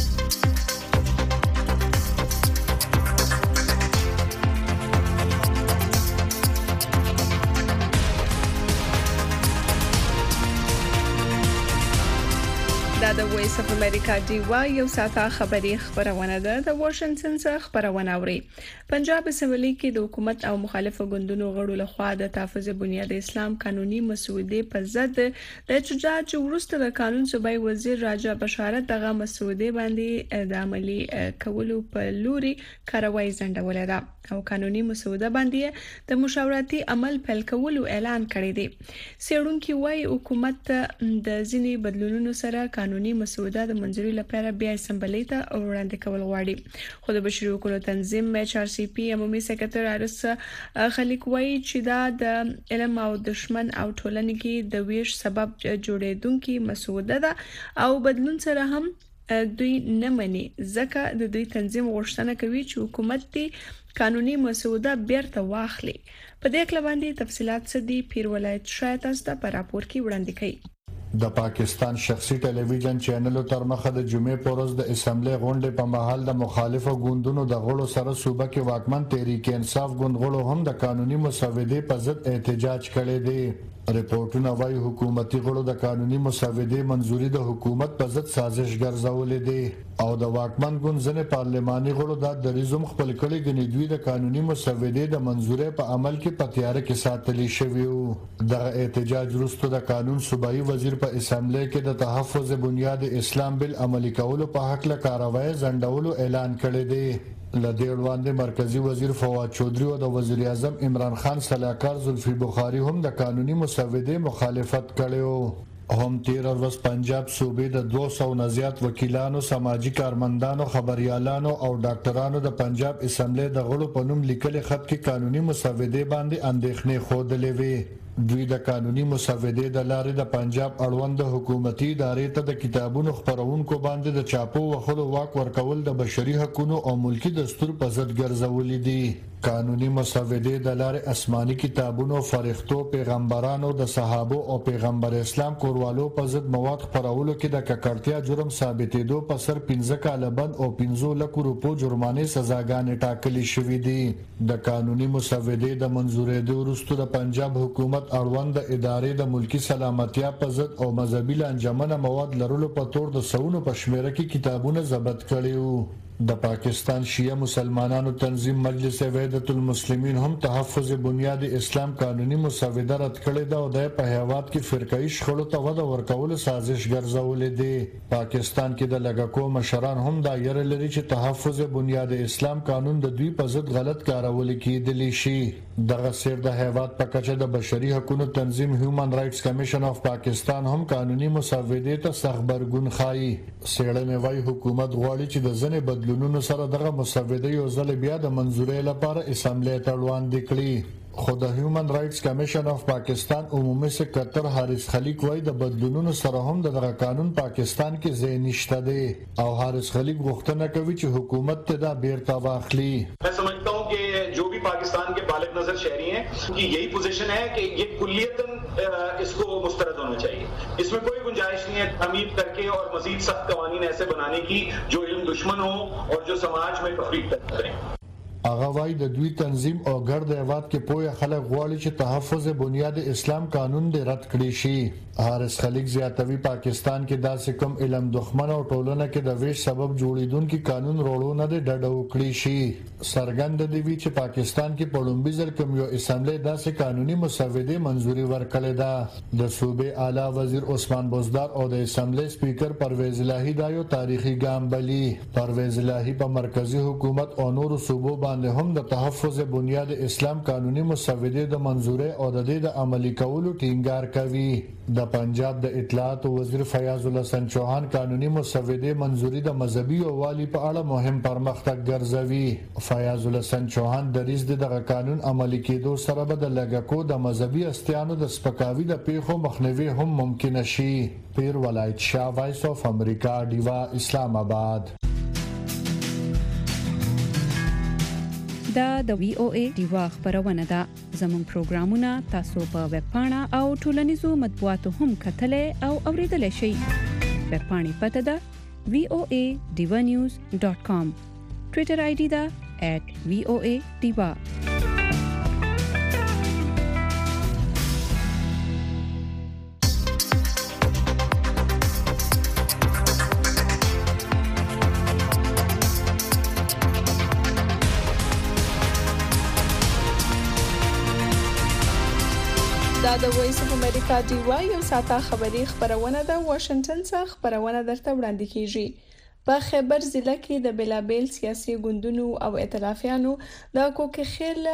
دا د وایس اف امریکا دیوا یو ساته خبري خبرونه ده د واشنگټن څخه خبرونه اوري پنجاب اسمبلی کې د حکومت او مخالفه ګوندونو غړو لخوا د تحفظ بنیاد اسلام قانوني مسودې په ضد د احتجاج وروسته د قانون صوبایي وزیر راجا بشارت دغه مسودې باندې د عملی کولو په لوري کاروایی ځنډولې ده او قانوني مسوده باندې د مشاورتي عمل پیل کولو اعلان کړی دی سیړونکو وايي حکومت د ځینی بدلونونو سره قانوني مسوده د منځوري لپاره بیا اسمبلی ته وړاندې کول غواړي خو د بشري حقوقو تنظیم ایچ آر سی پی عمومي سکرټر ارس خلیق وايي چې دا د علم او دشمن او ټولنې کې د ویش سبب جوړېدونکې مسوده ده او بدلون سره هم دوی نه مني ځکه د دوی تنظیم غوښتنه کوي چې حکومت دې قانوني مسوده بیرته واخلي په دې کله باندې تفصيلات سدي پیر ولایت شاید تاسو ته په راپور کې وړاندې کړي
د پاکستان شخصي ټلویزیون چینلو تر مخه د جمعې پورز د اسمبلی غونډې په محل د مخالفو ګوندونو د غړو سره صوبه کې واکمن تحریک انصاف ګوند غړو هم د قانوني مسودې په ضد احتجاج کړی دی ریپورتونه وايي حکومتي غړو د قانوني مسودې منزوري د حکومت په ضد سازش ګرځولې دي او د واکمن ګوند ځنې پارلماني غړو د دریزم خپل کړي غني دوی د قانوني مسودې د منزوري په عمل کې په تیار کې ساتلی شوی وو د احتجاج وروسته د قانون صوبایي وزیر په اسمبلی کې د تحفظ بنیاد اسلام بل عملی کولو په حق له کاروایی ځنډولو اعلان کړی دی لدې وړاندې مرکزی وزیر فواد چودري او د وزیر اعظم عمران خان صلاحکار زلفی بخاری هم د قانوني مسودې مخالفت کړو هم تیر ورځ پنجاب صوبې د دوه سوه نه زیات وکیلانو سماجی کارمندانو خبريالانو او ډاکټرانو د پنجاب اسمبلی د غړو په نوم لیکلي خط کې قانوني مسودې باندې اندېښنې خوده وي دوی د قانوني مسودې د لارې د پنجاب اړوند حکومتي ادارې ته د کتابونو خبرونکو باندې د چاپو وخلو واک ورکول د بشري حقوقو او ملکی دستور په ضد ګرځولې دي قانوني مسودې د لارې آسماني کتابونو فرښتو پیغمبرانو د صحابه او پیغمبر اسلام کوروالو په ضد مواد خبرولو کې د ککړتیا جرم ثابتېدو په سر پنځه کاله بند او پنځه لک روپو جرمانه سزاګانې ټاکلې شوې دي د قانوني مسودې د منزورېدو وروسته د پنجاب حکومت اړوند ادارې د ملکی سلامتیا په ضد او مذهبي لانجمنه مواد لرلو په تور د سونو په شمیره کې کتابونه ضبط کړي د پاکستان شیعه مسلمانانو تنظیم مجلس وحدت المسلمین هم تحفظ بنیاد اسلام قانوني مسوده رد کړې ده او د په هیواد کې فرقایي شخړو ته وده ورکول سازش ګرځولې دي پاکستان کې د لګکو مشران هم دا یره لري چې تحفظ بنیاد اسلام قانون د دوی په ضد غلط کارول کېدلی شي دغه سیر د هیواد په کچه د بشري حقوقو تنظیم هیومن رائټس کمیشن اف پاکستان هم قانوني مسوده ته سخت برګون خایي سیړنه وايي حکومت غواړي چې د ځنې بدلونونو سره دغه مسوده یو ځل بیا د منزورۍ لپاره اسمبلی ته وړاندې کړي خو د هیومن رائټس کمیشن اف پاکستان عمومي سکرټر حارث خلیق وايي د بدلونونو سره هم دغه قانون پاکستان کې ځای نشته دی او حارث خلیق غوښتنه کوي چې حکومت ته دا بیرته واخلي
मैं समझता हूं कि जो भी पाकिस्तान के बालिग
नजर शहरी हैं कि यही पोजीशन है कि ये कुल्लियतन इसको मुस्तरद होना चाहिए। इसमें कोई गुंजाइश नहीं है तमीम करके और मजीद सख्त कवानीन ऐसे बनाने की जो इल्म दुश्मन हो और जो समाज में तफरीक पैदा करें।
هغه وايي د دوی تنظیم او ګرد هیواد کې پوهه خلک غواړي چې تحفظ بنیاد اسلام قانون دې رد کړي شي. حارث خلیق زیاتوي پاکستان کې داسې کوم علم دښمن او ټولنه کې د ویش سبب جوړیدونکو قانون وروړو نه ډډه وکړي شي. سرګند دی وی چې پاکستان کې پړومبي ځل کوم یو اسمبلی داسې قانوني مسودې منځوري ورکړې ده. د صوبې اعلی وزیر عثمان بوزدار او د اسمبلی سپیکر پرویز الهی دا یو تاریخي ګام بلی. پرویز الهی په مرکزی حکومت او نور صوبو باندې هم د تحفظ بنیاد اسلام قانوني مسودې د منځوري او د دې د عملي کولو ټینګار کوي. د پنجاب د اطلاعات وزیر فیاض الحسن چوهان قانوني مسودې منځوري د مذهبي او والی په اړه مهم پرمختګ ګرځوي. فیاض الحسن چوهان د ریس دغه قانون عملي کېدو سره به د لګکو د مذهبي استیانو د سپکاوي د پیښو مخنیوي هم ممکن شي. پیر ولایت شاه وایس اف امریکا ډیوا اسلام آباد.
دا د وی او ای ډیوا خبرونه ده. زموږ پروګرامونه تاسو په ویب پاڼه او ټولنیزو مطبوعاتو هم کتلای او اوریدلای شئ. ویب پاڼې پته ده وی او ای ډیوا نیوز ډاٹ کام. ټوئیټر آی ډی ده ایٹ وی او ای ډیوا.
دا د وایس اف امریکا ډیوا یو ساعته خبری خبرونه ده. واشنگټن څخه خبرونه درته وړاندې کیږي. په خیبر ضلع کې د بلابل سیاسي ګوندونو او ائتلافیانو د کوکخیل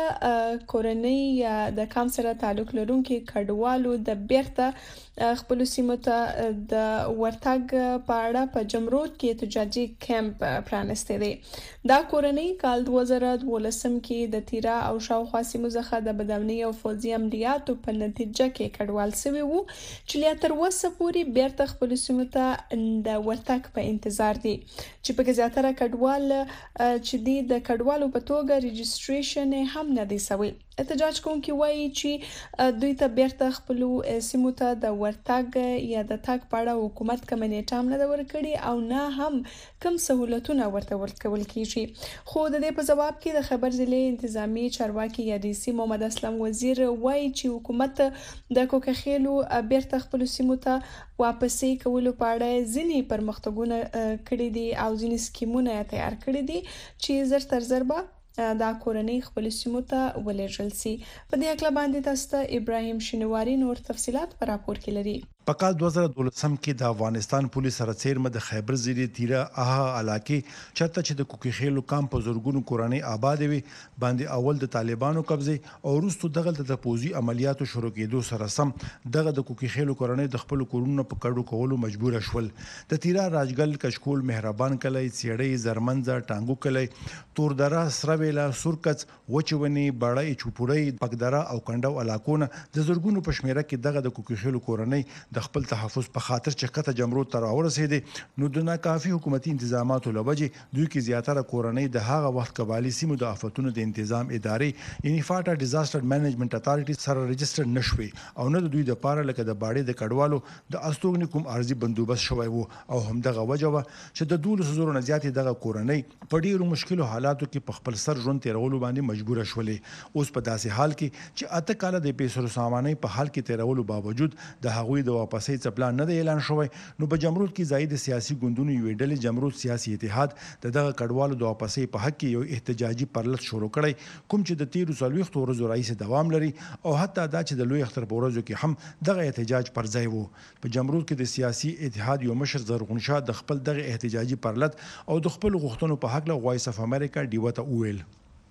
کورنۍ یا د کام سره تعلق لرونکي کډوالو د بیرته خپل سیمه ته د ورتګ په اړه په جمرود کې احتجاجي کیمپ پرانسته دي. دا کورنۍ کال دوه زره دولسم کې د تیرا او شاوخوا سیمو څخه د بدامنۍ او فوزي عملیاتو په نتیجه کې کډوال شوي وو چې لا تر اوسه پورې بیرته خپل سیمه ته د ورتګ په انتظار دي. چې په زیاتره کډوال چې دی د کډوالو په توګه ريجستریشن هم نه دی سوی. احتجاج کوونکي وایي چې دوی ته بیرته خپل سیمو ته د ورتګ یا د تاګ په اړه حکومت کوم نیټام نه ورکړي او نه هم کوم سہولتونه ورته ورکول کیږي. خو د دې په جواب کې د خیبر ضلع انتظامی چارواکي یا ډي سي محمد اسلم وزیر وایي چې حکومت د کوکخیلو بیرته خپل سیمو ته واپسې کولو په اړه ځینی پرمختګونه کړي دي او ځینی سکیمونه تیار کړي دي چې زر تر زربه دا کورنۍ خپل سیمو ته ولېږل سي. په دې اړه باندې تاسو ته ابراهیم شینواری نور تفصيلات پر راپور کې لري.
په کال دوه زره دولسم کې د افغانستان پولیس سره څیرمه د خیبر ضلع تیرا اها علاقې چاته چې د کوکخیلو کام په زورګونو کورنۍ آباد وي باندې اول د طالبانو قبضه او وروسته دغه د پوزي عملیاتو شروع کېدو سره سم دغه د کوکخیلو کورنۍ د خپل کورونو په کډو کولو مجبور شول. د تیرا راجګل کشکول مهربان کلی سیړې زرمنځه ټانګو کلی توردرا سرویلا سورکڅ وچونی بړای چوپړی پګدرا او کندو علاقونه د زورګونو په شمیره کې دغه د کوکخیلو کورنۍ د خپل تحفظ په خاطر چې کته جمرود تر اورسېده نو د ناکافي حکومتي تنظیماتو لوجه دوی کې زیاتره کورنۍ د هغه وخت قبالي سیمو د آفتونو د تنظیم ادارې یعنی فاټا ډیزاستر منیجمنت اتارټي سره ريجستر نشوي او نه د دوی د پاره لکه د باړې د کډوالو د استوګنی کوم ارزي بندوبست شوی وو او هم دغه وجوه چې د دولس زورو نه زیاتې دغه کورنۍ په ډیرو مشکلو حالاتو کې په خپل سر ژوند تیرولو باندې مجبور شولې. اوس په داسې حال کې چې اته کال د پیسو سامانې په حال کې تیرولو باوجود د هغوی د واپسې څپلان نه اعلان شوی نو په جمرود کې زائد سیاسي ګوندونو یو ډلې جمرود سیاسي اتحاد د دغه کډوالو د واپسې په حق کې یو احتجاجي پرلط شروع کړی کوم چې د تیرو سلويخت ورځو رئیس دوام لري او حتی دا چې د لوی اختر په ورځو کې هم دغه احتجاج پر ځای وو. په جمرود کې د سیاسي اتحاد یو مشر زرغون شاه د خپل دغه احتجاجي پرلط او د خپل غوښتنو په حق له وایس اف امریکا ډیوا ته وویل.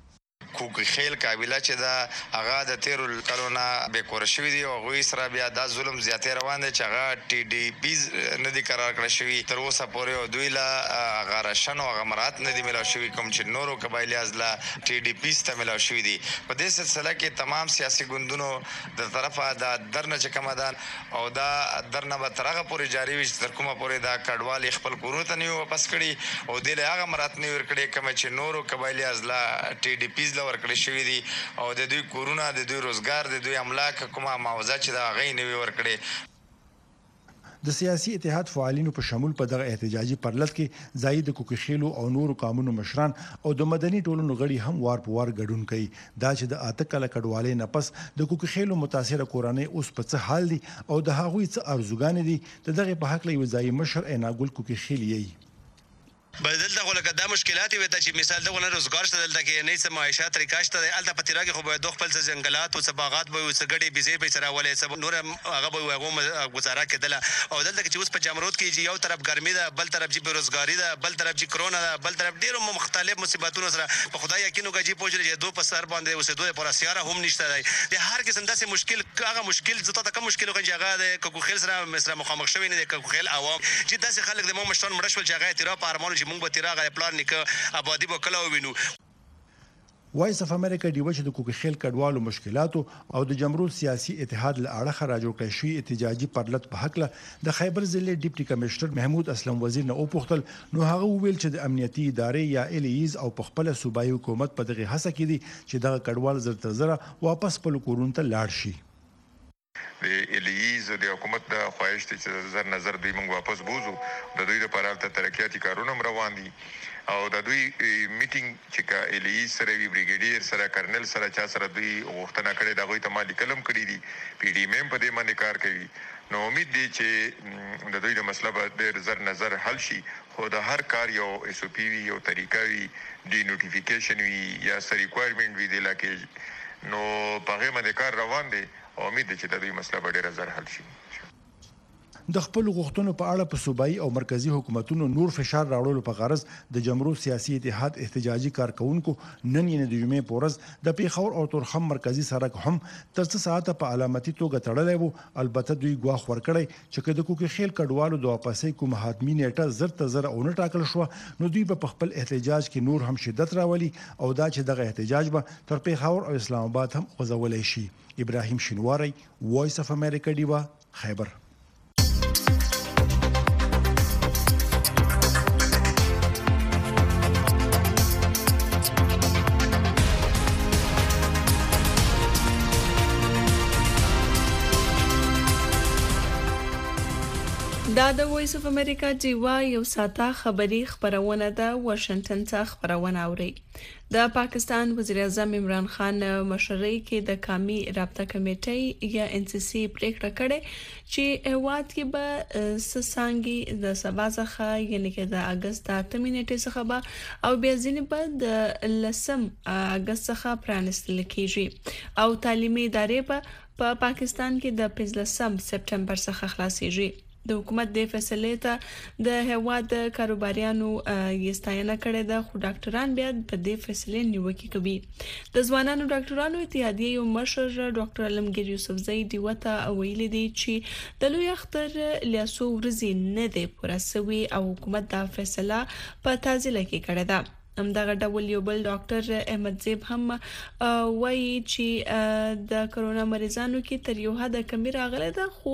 کوکخیل قابلیت چې دا هغه د تیرو کلونه به کور شوی دی او غوي سره بیا د ظلم زیاتې روان دي چې هغه ټي ډي پیز نه دي قرار کړی شوی تر اوسه پورې او دوی لا غراشن او غمرات نه دي ملو شوی کوم چې نورو قبایلی از لا ټي ډي پیز ته ملو شوی دي. په دې سلسله کې تمام سیاسي ګوندونو د طرفه د درنه چې کمدان او دا درنه به ترغه پورې جاری وي تر کومه پورې دا کډوال خپل کورونو ته نه واپس کړي او د هغه مرات نه ور کړي کوم چې نورو قبایلی از لا ټي ډي پیز له ورکړې شوي دي او د دوی کورونه د دوی روزګار د دوی املاک کومه معاوضه چې د هغې نه وي ورکړې.
د سیاسي اتحاد فعالینو په شمول په دغه احتجاجي پرلط کې ځایي د کوکخیلو او نورو قانونو مشران او د مدني ټولنو غړي هم وار په وار ګډون کوي. دا چې د اته کاله کډوالۍ نه پس د کوکخیلو متاثره کورنۍ اوس په څه حال دي او د هغوی څه ارزوګانې دي د دغې په هکله یو ځایي مشر عناګل کوکخیل یې
بدل دغه لکه دا مشکلات وي ته چې مثال دغه نه روزګار شته دلته کې نه څه معیشت طریقه شته الته په تیرا کې خو به دوه خپل ځنګلات او باغات به څه ګډي بيزي به سره ولې څه نور هغه به هغه گزاره کېدل او دلته کې چې اوس په جمرود کې یو طرف ګرمي ده بل طرف چې بیروزګاری ده بل طرف چې کرونا ده بل طرف ډیرو مختلف مصیبتونو سره په خدای یقینو کې چې پوجل چې دوه په سر باندې اوسه دوه پر سیاره هم نشته دی د هر قسم داسې مشکل هغه مشکل زته تا کوم مشکل کوي هغه د کوکخیل سره مثلا مخامخ شوی نه د کوکخیل عوام چې داسې خلک د مو مشتون مړشول چې هغه تیرا په ارمانو چې موږ به تیرا نکه آبادی به کله ووینو.
وایس اف امریکا ډیوه چې د کوکخیل کډوالو مشکلاتو او د جمهوریت سیاسي اتحاد له اړخه راجوړ کړی شوی احتجاجي پرلط په هکله د خیبر ضلع ډیپټي کمشنر محمود اسلم وزیر نه وپوښتل نو هغه وویل چې د امنیتي ادارې یا الیز او په خپل صوبایي حکومت په دغه هڅه کې دي چې دغه کډوال زر تر زره واپس په کورونو ته لاړ شي.
د الیز د حکومت د خواهش ته چې زر نظر دوی موږ واپس بوزو د دوی لپاره ته ترقیاتي کارونه روان دي او د دوی میټینګ چې کا الیز سره وی بریګیډیر سره کرنل سره چا سره دوی غوښتنه کړې دا غوي ته مالي کلم کړی دي پی ډی ایم په دې باندې کار کوي نو امید دی چې د دوی د مسله به ډېر زر نظر حل شي خو د هر کار یو اس او پی وی یو طریقه وی دی نوټیفیکیشن وی یا سر ریکوایرمنت وی د لاکه نو په هغه باندې کار روان دی امید دی چې د دوی مسله به ډېر زر حل شي.
د خپل غوښتنو په اړه په صوبایي او مرکزی حکومتونو نور فشار راوړلو په غرض د جمهوریت سیاسي اتحاد احتجاجي کارکونکو نن یې د جمعې پورز د پیښور او تورخم مرکزی سړک هم تر څه ساعته په علامتي توګه تړلی وو البته دوی ګواښ ورکړی چې د کوکخیل کډوالو د واپسۍ کوم حتمي نیټه زر تر زره ونه ټاکل شوه نو دوی به په خپل احتجاج کې نور هم شدت راولي او دا چې دغه احتجاج به تر پیښور او اسلام آباد هم غځولی شي. ابراهیم شینواری وایس اف امریکا ډیوا خیبر.
دا د وایس اف امریکا ډیوا یو ساته خبری خبرونه ده واشنگټن څخه خبرونه اوري. د پاکستان وزیر اعظم عمران خان مشرۍ کې د قومي رابطه کمیټې یا ان سی سی پریکړه کړې چې هواد کې به سسانګي د سبا څخه یعنی کې د اگست اتمې نیټې څخه به او بیا ځینې به د لسم اگست څخه پرانستل کیږي او تعلیمي ادارې به په پاکستان کې د پنځلسم سپټمبر څخه خلاصيږي. د حکومت د فیصلې ته د هواد کاروباریانو یستاینه کړې ده خو ډاکټران بیا په دې فیصلې نیوکه کوي. د ځوانانو ډاکټرانو اتحادیې یو مشر ډاکټر علمگیر یوسفزئی دیوته ویلي دی چې د لوی اختر لیاسو ورځې نه دی پوره شوی او حکومت دا فیصله په تعزیله کې کړې ده. همدغه ډول یو بل ډاکټر احمد زیب هم وایي چې د کرونا مریضانو کې تر یو حد کمی راغله ده خو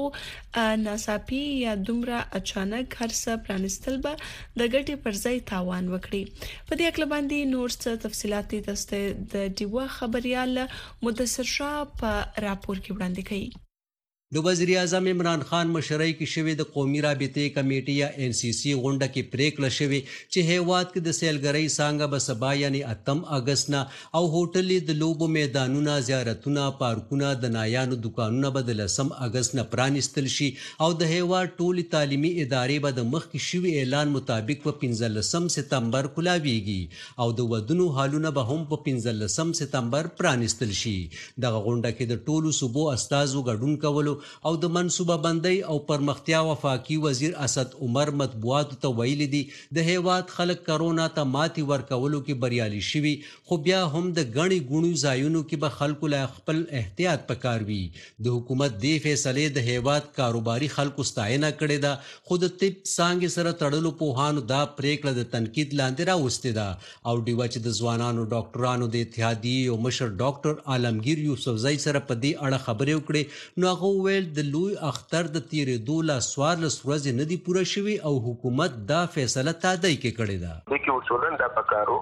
ناڅاپي یا دومره اچانک هر څه پرانستل به د ګټې پر ځای تاوان وکړي. په دې اړه باندې نور څه تفصيلات تاسو د ډیوا خبريال مدثر شاه په راپور کې وړاندې کړي.
د وزیر اعظم عمران خان مشرۍ کې شوی د قومي رابطې کمیټې یا ان سی سی غونډه کې پریکړه شوی چې هیواد کې د سیلګرۍ څنګه به سبا یعنی اتم اگست نه او هوټلې د لوبو میدانونه زیارتونه پارکونه د نایانو دکانونه به د لسم اگست نه پرانستل شي او د هیواد ټولي تعلیمي ادارې به د مخکې شوی اعلان مطابق په پنځلسم سپتمبر کولاویږي او د ودونو حالونه به هم په پنځلسم سپتمبر پرانستل شي. دغه غونډه کې د ټولو صوبو استازو ګډون کولو او د منصوبه بندۍ او پرمختیا وفاقي وزیر اسد عمر مطبوعاتو ته ویلي دي د هیواد خلک کرونا ته ماتي ورکولو کې بریالي شوي خو بیا هم د غني غونو ځایونو کې به خلکو له خپل احتیاط پکار وي. د حکومت دی فیصله د هیواد کاروباري خلکو ستاینه کړې ده خو د طب څنګه سره تړلو پوهانو دا پریکړه د تنقید لاندې راوستې ده او ډیوا چې د ځوانانو ډاکټرانو د اتحادیې او مشر ډاکټر عالمگیر یوسفزئی سره په دې اړه خبرې وکړې نو هغه د لوی اختر د تیرې دوله سوارلس ورځې نه دی پوره شوی او حکومت دا فیصله تادی کې کړې ده.
د کې اصولن دا پکارو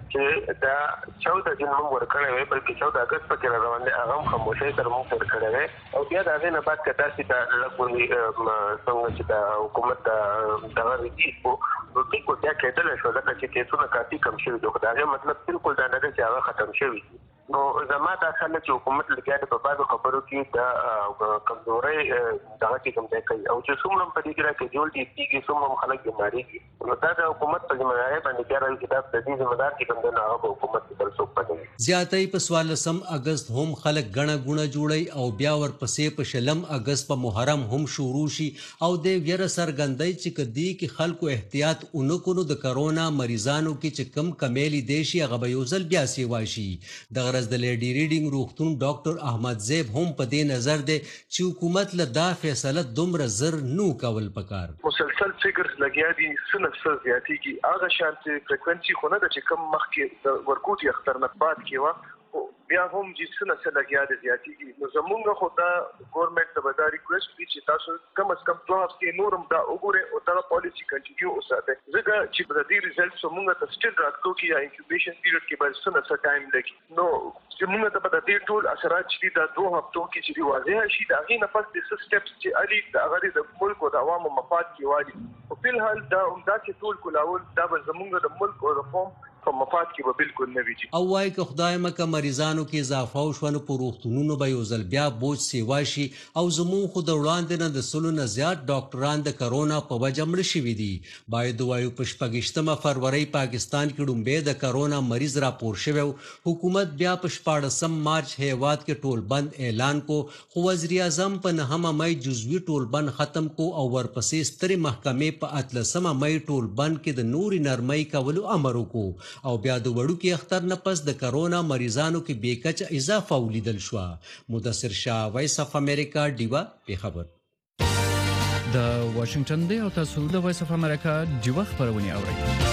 چې دا چوده جون موږ ورکړې وې بلکې چوده اگست پکې روان دي هغه خاموشي تر موږ تر کړې وې او بیا دا غي نه بعد کدا چې دا لګونی څنګه چې دا حکومت دا ریټیس په د کو دا کېدل شو دا چې کیسونه کافي کم شوي دوه دا مطلب بالکل دا نه چې هغه ختم شوي نو زماده خلک چې حکومت لګیا د په بعضو خبرو کې دا کمزوري دا چې کوم ځای کوي او چې څومره په دې کې کې جوړ دي چې څومره خلک بیماری دي نو دا د حکومت په ځمانه باندې کار کوي چې د دې ځمدار چې کوم نه هغه حکومت په څوک پدې
زیاتې په سوالسم اگست هم خلک غڼه غونه جوړي او بیا ورپسې په شلم اگست په محرم هم شروع شي او د ویره سرګندۍ چې کدي کې خلکو احتیاط اونکو د کرونا مریضانو کې چې کم کمیلی دیشي هغه به یو ځل بیا سیوا شي د د لیډي ریډینګ روغتون ډاکټر احمد زیب هم په دې نظر دی چې حکومت له دا فیصله دومره زر نو کول پکار
مسلسل فګرز لګیا دي سنف سر زیاتیږي هغه شانتي فریکوئنسي خو نه د چې کم مخکې ورکوټي اختر نه بعد کیوا بیا هم چې څنګه څه لګیا دي زیاتیږي نو زمونږ خو دا ګورنمنت ته به دا ریکوست دي چې تاسو کم از کم دوه هفتې نورم دا وګورئ او دا پالیسي کنټینیو وساتئ ځکه چې د دې ریزلټ زمونږ ته سټیل راتلو کې یا انکیوبیشن پیریډ کې به څنګه څه ټایم لګي نو زمونږ ته په دې ټول اثرات چې دا دوه هفتو کې چې واضح شي دا غي نه پس د سټیپس چې علي د هغه د ملک او د عوامو مفاد کې واجب او په الحال دا عمده چې ټول کولاول دا به زمونږ د ملک او ریفورم په مفاد کې به بالکل نه ویږي
او وايي که خدای مکه مریضانو کې اضافه وشونه په روغتونونو به یو ځل بیا بوج سیوا شي او زمون خو د وړاندې نه د سلو نه زیات ډاکټران د کرونا په وجه مړه شوي دي باید وایو په شپږشتمه فروری پاکستان کې ډومبه د کرونا مریض راپور شوی حکومت بیا په شپاړسم مارچ هیواد کې ټول بند اعلان کو خو وزیر اعظم په نهمه مې جزوي ټول بند ختم کو او ورپسې سترې محکمې په اتلسمه مې ټول بند کې د نوري نرمۍ کولو امر وکړو او بیا د وړوکی اختر نه پس د کرونا مریضانو کې بیکچ اضافه ولیدل شو مدثر شاه وایس اف امریکا دیوا په خبر
د واشنگټن دی او تاسو د وایس اف امریکا دیوا خبرونه اورئ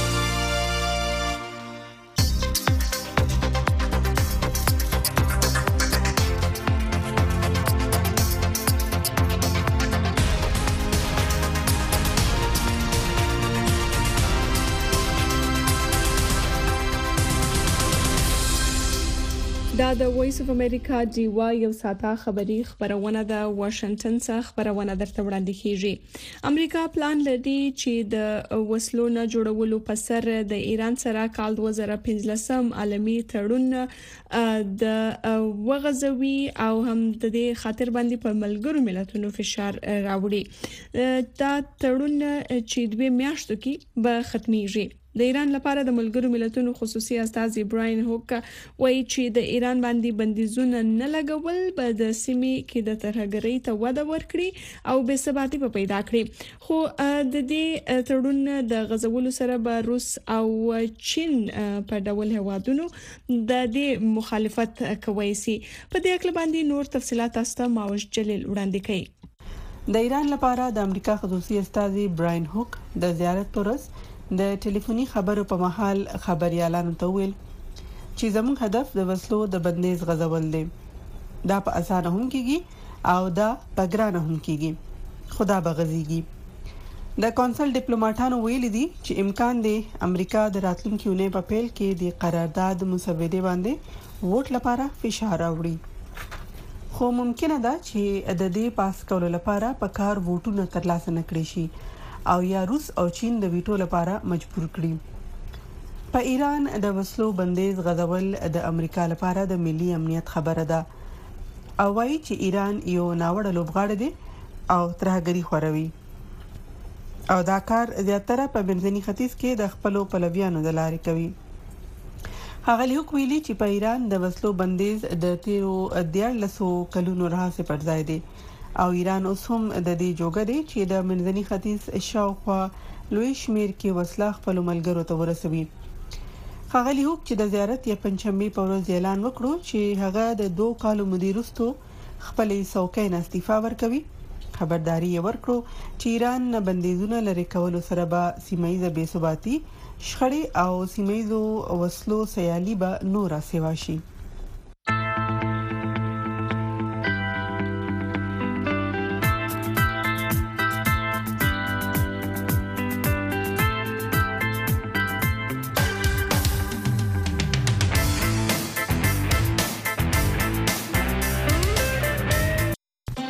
دا د وایس اف امریکا دیوا یو ساته خبری خبرونه د واشنگټن څخه خبرونه درته وړاندې کیږي امریکا پلان لري چې د وسلو نه جوړولو په سر د ایران سره کال دوه زره پنځلسم عالمي تړون د وغځوي او هم د دې خاطر باندې په ملګرو ملتونو فشار راوړي دا تړون چې دوه میاشتو کې به ختميږي د ایران لپاره د ملګرو ملتونو خصوصي استازي براین هوک وایي چې د ایران باندې بندیزونه نه لګول به د سیمې کې د ترهګرۍ ته وده ورکړي او بې ثباتي په پیدا کړي خو د دې تړون د غزولو سره به روس او چین په ډول هوادونو د دې مخالفت کوي سي په دې اړه باندې نور تفصيلات تاسو ماوش جلیل وړاندې کړي
د ایران لپاره د امریکا خصوصي استازي براین هوک د زیارت پرس د ټلیفوني خبرو په محل خبريالانو ته ویل چې زموږ هدف د وسلو د بندیز غځول دی دا په اسانه هم کیږي او دا په ګرانه هم کیږي خدا به غزيږي د کونسل ډیپلوماټانو ویل دي چې امکان دی امریکا د راتلونکي اونۍ په پیل کې د قرارداد مسودې باندې ووټ لپاره فشار راوړي خو ممکنه ده چې د دې پاس کولو لپاره په کار ووټونه ترلاسه نکړي شي او یا روس او چین د ویټو لپاره مجبور کړي په ایران د وسلو بندیز غځول د امریکا لپاره د ملي امنیت خبره ده او وايي چې ایران یو ناوړه لوبغاړی دی او ترهګری خوروي او دا کار زیاتره په بنځنی ختیځ کې د خپلو پلویانو د لارې کوي هغه لیک ویلي چې په ایران د وسلو بندیز د تیرو دیارلسو کلونو راهیسې پر ځای دی او ایران اوس هم د دې جوګه دی چې د منځني ختیځ شاوخوا لوی شمیر کې وسله خپل ملګرو ته ورسوي خغلی هوک چې د زیارت یا پنځمې په ورځ اعلان وکړو چې هغه د دوه کالو مدیرستو خپل څوکۍ نه استعفا ورکوي خبرداري ورکړو چې ایران نه بندیزونه لري کول سره به سیمایي بې ثباتي شخړې او سیمایي وسلو سیالي به نور سیوا شي